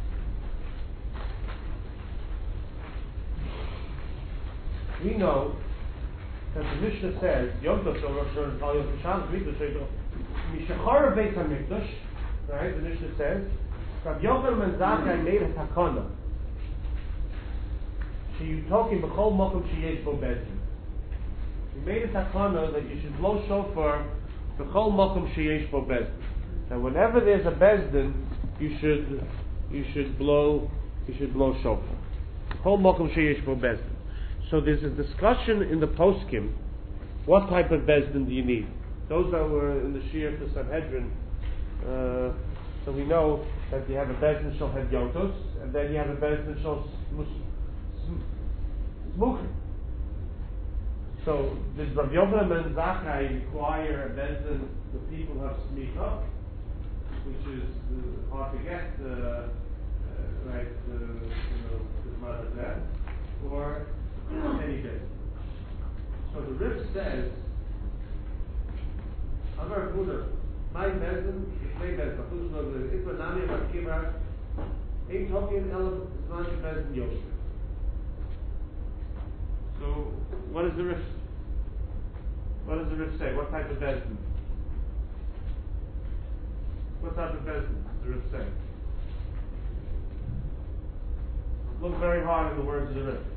Speaker 1: We know that the Mishnah says, Yom Tov Shel Rosh Hashanah Tal Yom Shabbos Mikdash Mishachar Beit HaMikdash. Right? The Mishnah says, Rav Yochanan ben Zakkai made a takana. Sheyutokim b'chol mokum sheyesh bo bezdin. He made a takana that you should blow shofar b'chol mokum sheyesh bo bezdin. Now, whenever there's a bezdin, you should blow shofar. Whole mokum sheyesh bo bezdin. So there's a discussion in the poskim. What type of bezdin do you need? Those that were in the Shir of the Sanhedrin. So we know that you have a bezdin shel hedyotos, and then you have a bezdin shel smuchim. So did Rav Yochanan ben Zakkai require a bezdin the people who have smicha, which is hard to get, or any bezdin? So the Rif says, Amar Buddha, my bezdin, my bezdin, if a nami makiva, ain't talking elam is not your bezdin yoshim. So what does the Rif say? What type of bezdin? What type of bezdin does the Rif say? Look very hard in the words of the Rif.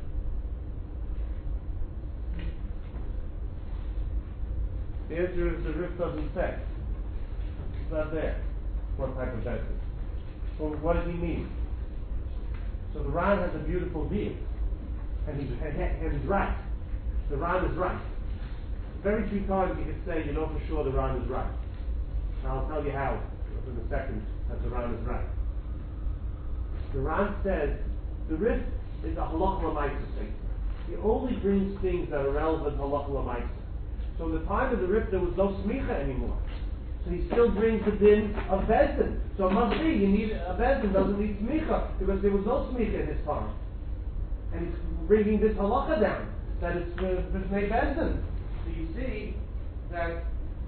Speaker 1: The answer is the Rif doesn't say. It's not there. What type of bezdin? So what does he mean? So the Ran has a beautiful deal. And he's right. The Ran is right. Very few times you can say, you know for sure the Ran is right. Now I'll tell you how in a second that the Ran is right. The Ran says the Rif is a halakha l'maisa thing. He only brings things that are relevant to halakha l'maisa. So in the time of the Rif there was no smicha anymore. So he still brings the din of bezdin. So it must be you need a bezdin doesn't need smicha because there was no smicha in his time. And he's bringing this halacha down that it's b'fnei bezdin. So you see that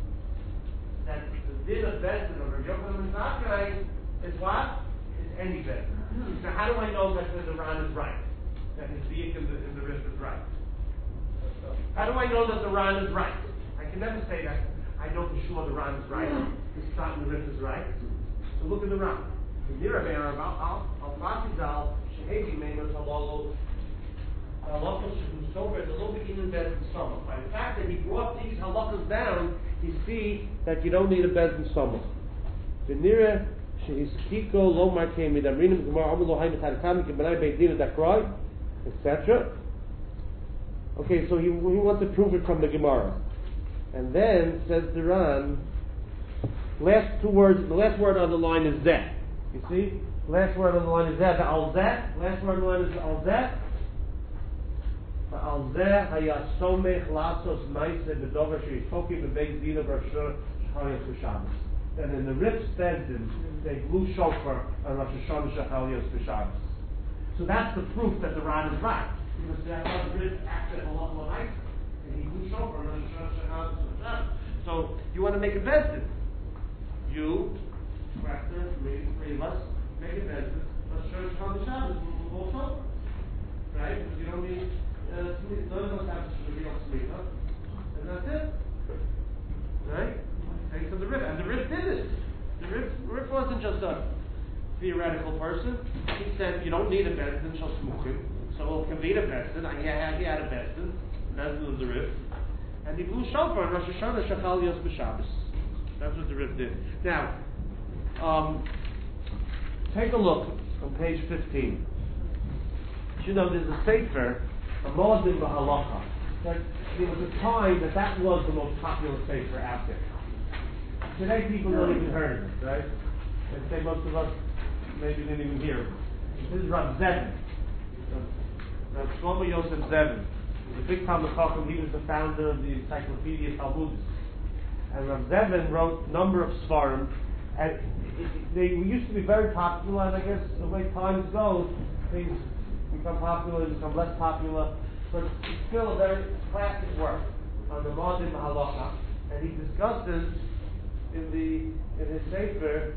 Speaker 1: the din of bezdin of Rav Yochanan ben Zakkai is what? Is any bezdin. So how do I know that the Ran is right? That his diak in the Rif is right? How do I know that the Ran is right? I can never say that I know for sure the Ran is right. This shot in the Rif is right. So look at the Ran. By the fact that he brought these halachas down, you see that you don't need a bezdin samach. V'nira shehiskiko lo markei midamrinim gemara amu lo hayim chadikam k'benai beidin adakrai, etc. Okay, so he wants to prove it from the Gemara, and then says the Ran. Last two words. The last word on the line is zeh. You see, last word on the line is zeh. The al zeh. Last word on the line is al zeh. Al zeh hayasomech lasos ma'aseh b'dover sheyifokim b'beis din of Rosh Hashanah v'Shabbos. And in the Rif's bezdin, they blew shofar on Rosh Hashanah Shachal Yos v'Shabbos. So that's the proof that the Ran is right. because that's how the Rib acted a lot nicer. And he blew shofar and Rosh Hashanah and Shabbos. So you want to make a bezdin. You, after three of us, make a bezdin. Rosh Hashanah Shabbos, we'll blow shofar. Right? Because you don't need, none of us have the real smicha. And that's it. Right? Thanks to the Rib. And the Rib did it. The Rib wasn't just a theoretical person. He said, you don't need a bezdin, shall smuchim. So it can be a bezdin. He had a bezdin. Bezdin was the Rib. And he blew shofar on Rosh Hashanah Shachal Yos B'Shabbos. That's what the Rib did. Now, take a look on page 15. You know, there's a sefer, a Modim B'Halacha. There was a time that was the most popular sefer out there. Today people don't even heard of it, right? I'd say most of us maybe didn't even hear of it. This is Rav Zevin. Rav Shlomo Yosef Zevin. He was a big Talmud Chacham. He was the founder of the Encyclopedia Talmudis. And Rav Zevin wrote a number of Sfarim. And they used to be very popular, and I guess the way times go, things become popular, become less popular. But it's still a very classic work on the Modim Halacha. And he discusses in his sefer,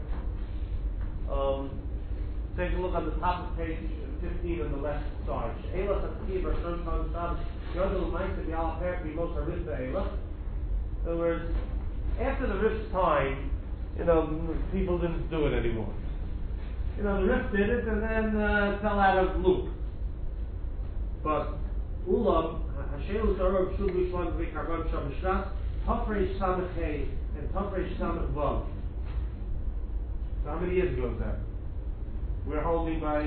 Speaker 1: take a look on the top of page 15 on the left side. She'ela Satkiv Rosh Hashanah Shabbos Yodel Ma'aseh B'Al Perek B'Mos HaRif Be'ela. In other words, after the Rif's time, people didn't do it anymore. The Rif did it and then fell out of loop. But Ulam Hashem Zarov Shul B'Shlam V'Karban Shabbos Shas Tafresh Samach Hey and Tafresh Samach Vav. So how many years ago is that? We're holding by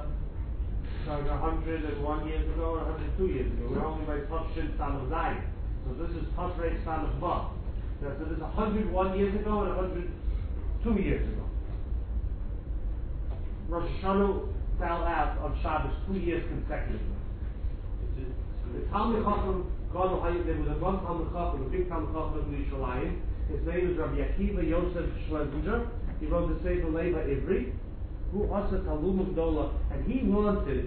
Speaker 1: 101 years ago or 102 years ago. We're holding by Tafshin Samach Zayin. So this is Tafresh Samach Vav. So this is 101 years ago and 102 years ago. Rosh Hashanah fell out on Shabbos 2 years consecutively. The Talmud Chacham, there was one Talmud Chacham, a big Talmud Chacham of Yerushalayim. His name is Rabbi Akiva Yosef Schlesinger. He wrote the Sefer Leva Ivri, who also Talmud Gdola, and he wanted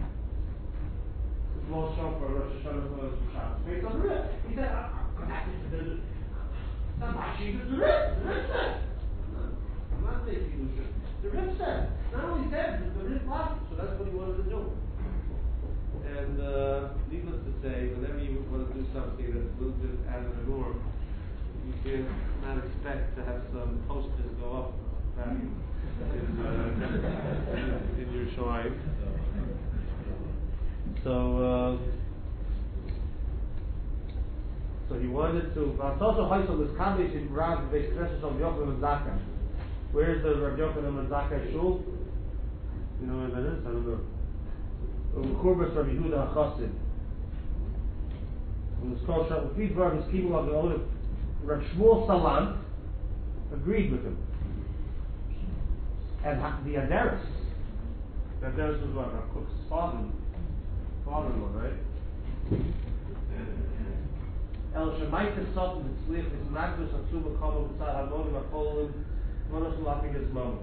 Speaker 1: to blow shofar Rosh Hashanah for Shabbos based on the Rif. He said, I'm happy to do it. Somebody the Rif said. I'm not making the Rif said. Not only said, the Rif logic, so that's what he wanted to do. And needless to say, whenever you want to do something that's a little bit out of the norm, you can not expect to have some posters go up back in your shrine. So he wanted to. Where's the Rav Yochanan ben Zakkai shul? You know where that is? I don't know. Kurbas Rabbi Yehuda HaChassid. When the scroll shot with Friedberg is keeping on the own, Rav Shmuel Salant agreed with him. And the Adaris was what? Rav Kook's father-in-law, right? El Shemaita Sot Mitzlich is Magnus Atzuma Komo B'Tzad HaMonim HaKolim Monos Lapik his mom.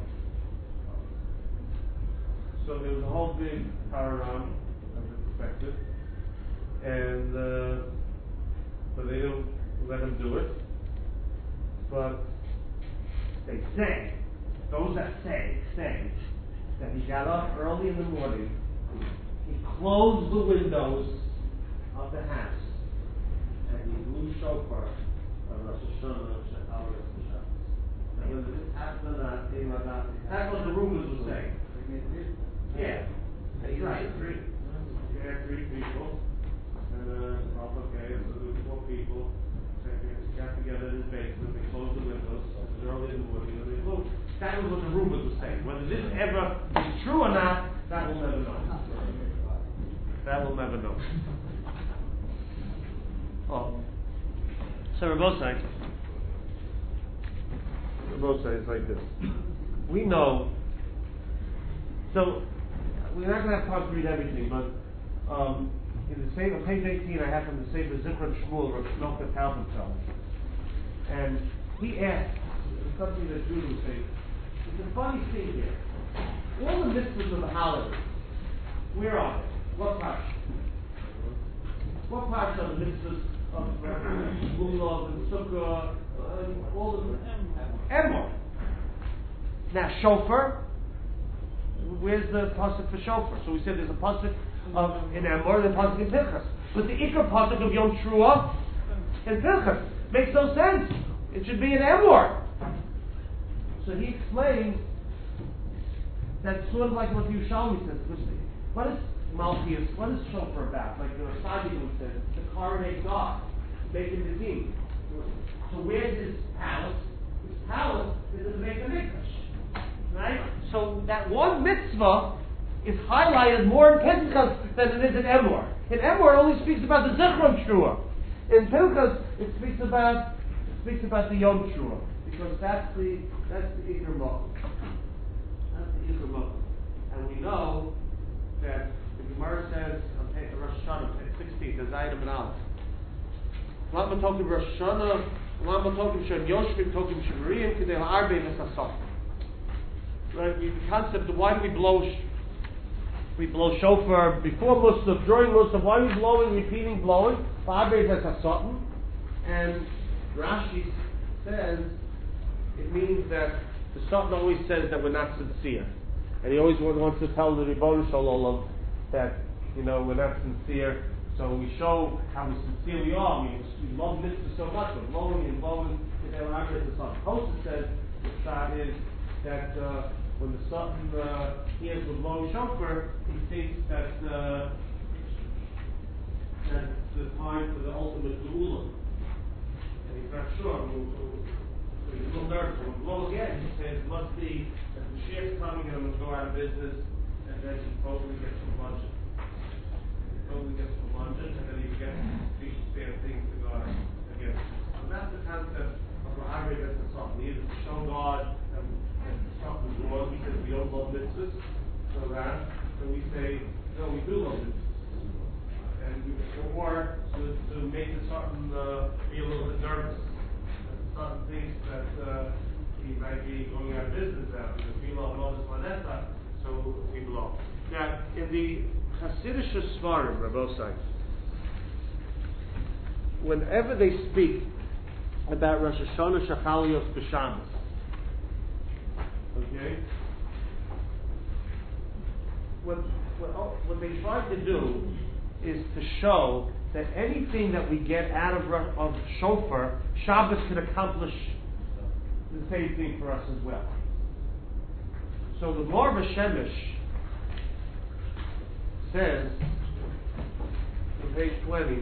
Speaker 1: So there was a whole big panorama, as expected, and so they don't let him do it. But they say, those that say that he got up early in the morning, he closed the windows of the house, and he blew shofar on Rosh Hashanah Shachal Yos B'Shabbos. And whether this happened or not, that's what the rumors were saying. Yeah, that's right. Three people. And okay, so there were 4 people. They got together in his basement, they closed the windows, it was early in the morning, and they looked. That was what the rumors were saying. Whether this ever is true or not, that we'll never know. That we'll never know. So Rabosai is like this. We know. So we're not going to have time to read everything, but in the same page 18, I have from the Sefer Zichron Shmuel, Rav Shlomo Talbotfeld, and he asked something that Judah was saying. It's a funny thing here. All the mitzvahs of the holidays, where are they? What time? What parts of the mitzvahs of Lulav and Sukkah, all of them? Emor. Now, shofar. Where's the pasuk for shofar? So we said there's a pasuk in Emor, and a pasuk in Pinchas. But the ikar pasuk of Yom Teruah in Pinchas makes no sense. It should be in Emor. So he explains that sort of like what the Yerushalmi says. What is Malchus? What is shofar about? Like the Sadiq says, it's the coronate God, making the king. So where's his palace? His palace is in the Beit HaMikdash. Right? So that one mitzvah is highlighted more in Pinchas than it is in Emor. In Emor, it only speaks about the Zichron Teruah. In Pinchas, it speaks about the Yom Teruah, because that's the Ikar Malchus. That's the Ikar Malchus. And we know that the Gemara says on Rosh Hashanah, 16, there's item and Aleph. Lama tokim Rosh Hashanah, Lama tokim Shem Yoshvim, tokim Shemariyim, Kedei Ha'arbe V'Sasaf. Right? The concept of why do we blow shofar before Musaf, during Musaf? Why are we blowing, repeating blowing? Ha'arbe V'Sasaf. And Rashi says it means that the Satan always says that we're not sincere. And he always wants to tell the Ribono Shel Olam that, we're not sincere. So we show how we sincerely are. We love mitzvah so much. We're blowing and blowing. Tosa says the shot is that when the Satan hears the blowing shofar, he thinks that that's the time for the ultimate geula. And he's not sure. He's a little nervous. When we blow again, he says it must be that the Mashiach's coming and I'm going to go out of business, and then he totally gets from luncheon. And then he gets these bad things to God again. And that's the concept of the Ha'arbe V'Sasaf. We either show God that something's wrong because we don't love mitzvahs, so we say, no, we do love mitzvahs. Or to make the Satan be a little bit nervous. Satan thinks that he might be going out of business now because we love Moses Manessa, so we blow. Now, in the Hasidic Svarim, Rabbosai, whenever they speak about Rosh Hashanah Shachalios B'Shabbos, okay, what they try to do is to show that anything that we get out of shofar, Shabbos can accomplish the same thing for us as well. So the Gemara B'Shemesh says on page 20,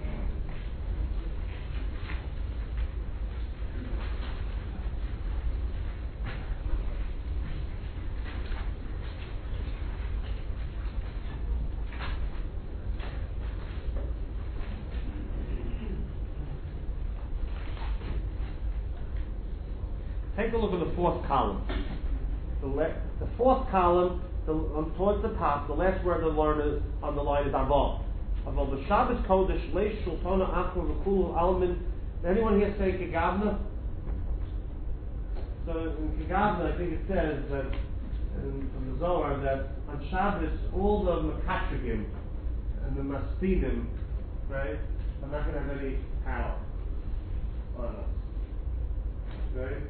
Speaker 1: take a look at the fourth column. The fourth column, towards the top, the last word on the line is Aval. Aval the Shabbos Kodesh Leish Shultana Achor V'Kulu Almin. Anyone here say Kegavna? So in Kegavna, I think it says that from the Zohar that on Shabbos all the Mekatrigim and the Mastinim, right, are not going to have any power on us. Right?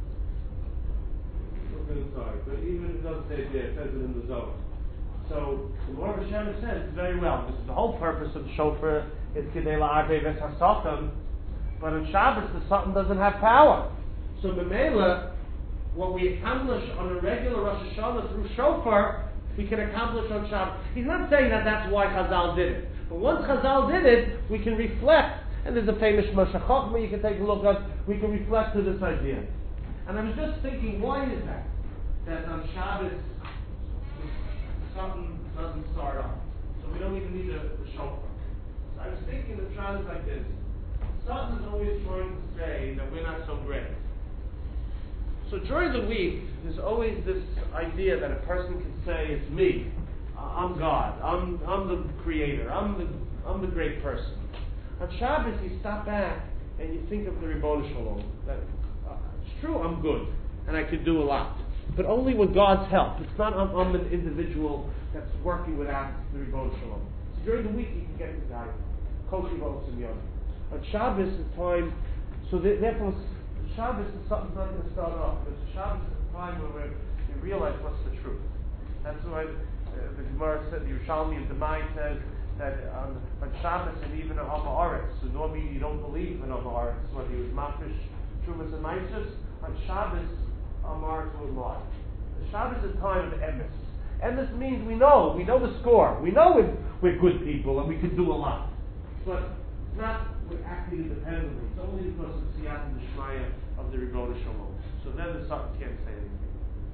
Speaker 1: Inside, but even if it doesn't say it there, it says it in the Zohar. So the Gemara B'Shemesh says very well. This is the whole purpose of the shofar is Kedei La'arbe V'Sasachim, but on Shabbos the Satan doesn't have power. So B'Mela, what we accomplish on a regular Rosh Hashanah through shofar, we can accomplish on Shabbos. He's not saying that that's why Chazal did it, but once Chazal did it, we can reflect. And there's a famous Moshe Chochmah you can take a look at. We can reflect to this idea. And I was just thinking, why is that? That on Shabbos, something doesn't start off. So we don't even need the shofar. So I was thinking the trend is like this. Satan is always trying to say that we're not so great. So during the week, there's always this idea that a person can say, it's me. I'm God. I'm the creator. I'm the great person. On Shabbos, you stop back and you think of the Ribono Shel Olam. That it's true, I'm good, and I could do a lot. But only with God's help. It's not I'm an individual that's working without the Ribono Shel Olam. So during the week you can get the guy. Kochi V'Otzim Yom. On Shabbos is time, so therefore Shabbos is something's not going to start off, because Shabbos is the time where we realize what's the truth. That's why the Gemara said, the Yerushalmi of the mind says that on Shabbos and even on Ha'aretz, so normally you don't believe in Ha'aretz, whether he was Mafish, Trumas and Maisus, on Shabbos, Ha'aretz will lie. The Shabbos is a time of emes. Emes means we know the score. We know we're good people and we can do a lot. But it's not we're acting independently. It's only because of Siyat and the Shmaya of the Rebbeinu Shalom. So then the Satan can't say anything.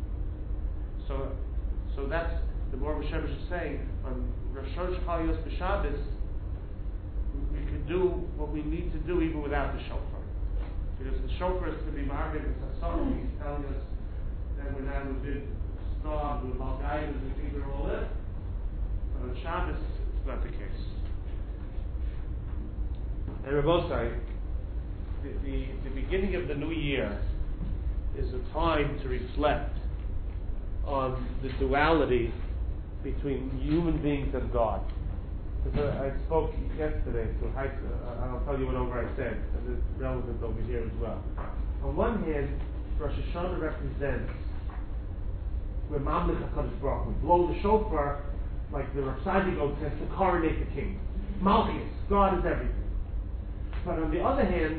Speaker 1: So that's the more Rosh Hashanah is saying on Rosh Hashanah Yos B'Shabbos, we can do what we need to do even without the shofar. Because the shofar is to be marked as a song. He's telling us that we're now a big star with Malgayim and things are all it. But on Shabbos, it's not the case. And Rabbosai, the beginning of the new year is a time to reflect on the duality between human beings and God. Because I spoke yesterday, so I'll tell you what I said, and it's relevant over here as well. On one hand, Rosh Hashanah represents where Mamlech HaKadosh Baruch Hu, blow the shofar like the Rav Sadigo says to coronate the king. Malchus, God is everything. But on the other hand,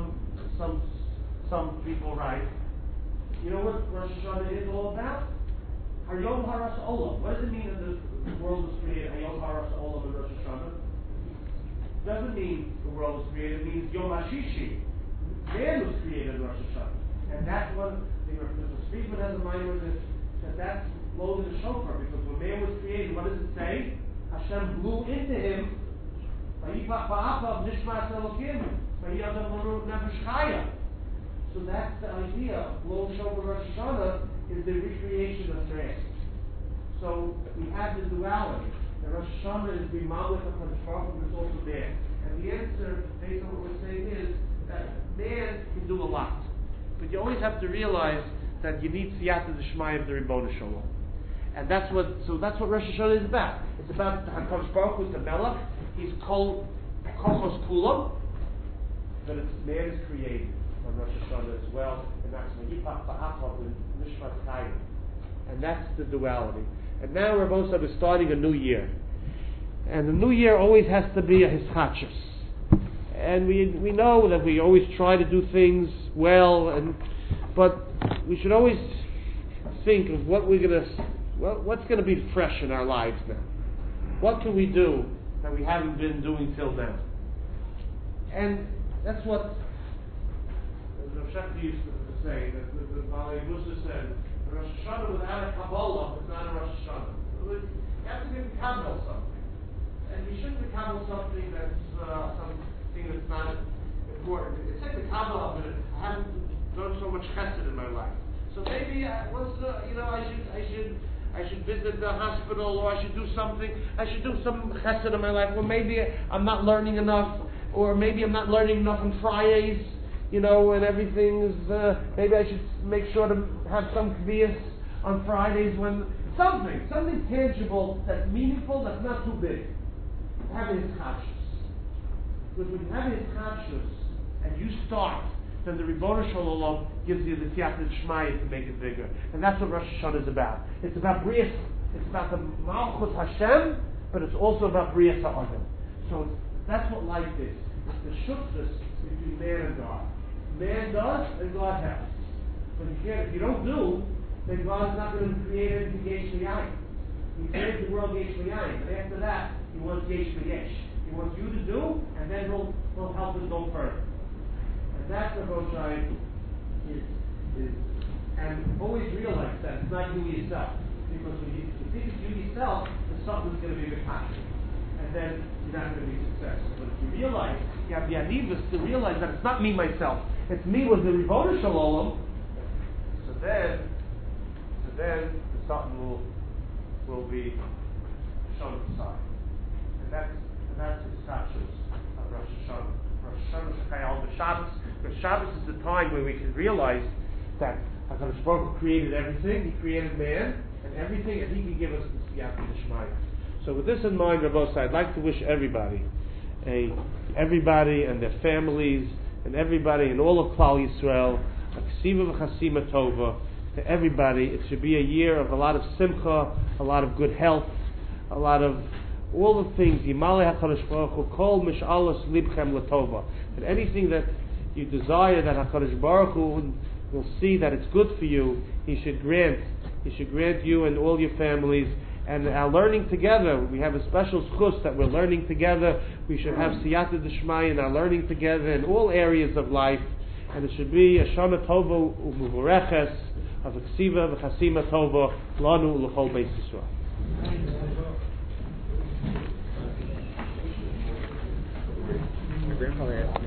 Speaker 1: some people write, you know what Rosh Hashanah is all about? Hayom Haras Olam. What does it mean that the world was created? Hayom Haras Olam in Rosh Hashanah. It doesn't mean the world was created. It means Yom HaShishi. Man was created in Rosh Hashanah, and that's what the Friedman has in mind with it. That's blowing the shofar, because when man was created, what does it say? Hashem blew into him. So that's the idea of blowing shofar Rosh Hashanah, is the recreation of man. So we have the duality. The Rosh Hashanah is being Malach HaKadosh Baruch Hu, but it's also there. And the answer, based on what we're saying, is that man can do a lot, but you always have to realize that you need Siyata D'Shmaya of the Rebbeinu Shalom. And that's what Rosh Hashanah is about. It's about the HaKadosh Baruch Hu, the Melech. He's called Kochos Kulam, but it's man is created on Rosh Hashanah as well, and that's Yipach Ba'achav and Nishmat Chayim. And that's the duality. And now we're both is starting a new year. And the new year always has to be a hischachus. And we know that we always try to do things well, but we should always think of what's going to be fresh in our lives now. What can we do that we haven't been doing till now? And that's what Rav Shachar used to say, that the Balei Musa said, Rosh Hashanah without a Kabbalah is not a Rosh Hashanah. You have to be Kabbalah something. And you shouldn't be Kabbalah something that's something that's not important. It's like the Kabbalah, but I haven't done so much chesed in my life. So maybe I should visit the hospital, or I should do something. I should do some chesed in my life. Or maybe I'm not learning enough, or maybe I'm not learning enough on Fridays. And everything is. Maybe I should make sure to have some kvias on Fridays when something tangible that's meaningful, that's not too big. Having his conscious. Because when you have his conscious and you start, then the Rebbeinu Shalom gives you the Siyata D'Shmaya to make it bigger. And that's what Rosh Hashanah is about. It's about Brias. It's about the Malchus Hashem, but it's also about Brias HaAdam. So that's what life is. It's the shutfus between man and God. Man does, and God helps. But if you don't do, then God is not going to create anything Yesh V'Yayin. He created the world Yesh V'Yayin, but after that, He wants Yesh V'Yesh. He wants you to do, and then He'll help us go further. And that's what Roshai is. And always realize that it's not you yourself. Because when you think it's you yourself, then something's going to be becoming. And then you're not going to be successful. But if you realize, you have the anivus to realize that it's not me myself, it's me with the Rebbeinu Shalom, so then the Satan will be shown aside. And that's the statutes of Rosh Hashanah. Rosh Hashanah is Chayal B'Shabbos. Because Shabbos is the time where we can realize that HaKadosh Baruch Hu created everything. He created man and everything, and He can give us the Siyata D'Shmaya. So with this in mind, Rabbosai, I'd like to wish everybody everybody and their families and everybody and all of Klal Yisrael, a ksiva v'chasima tova, to everybody. It should be a year of a lot of simcha, a lot of good health, a lot of all the things. Yimalei HaKadosh Baruch Hu kol mish'alos libchem latova. And anything that you desire that HaKadosh Baruch Hu will see that it's good for you, He should grant you and all your families. And our learning together, we have a special schus that we're learning together. We should have siyata d'shmaya in our learning together in all areas of life. And it should be a shana tova u'muvareches of a ksiva v'chasima tova lanu l'chol beis Yisrael.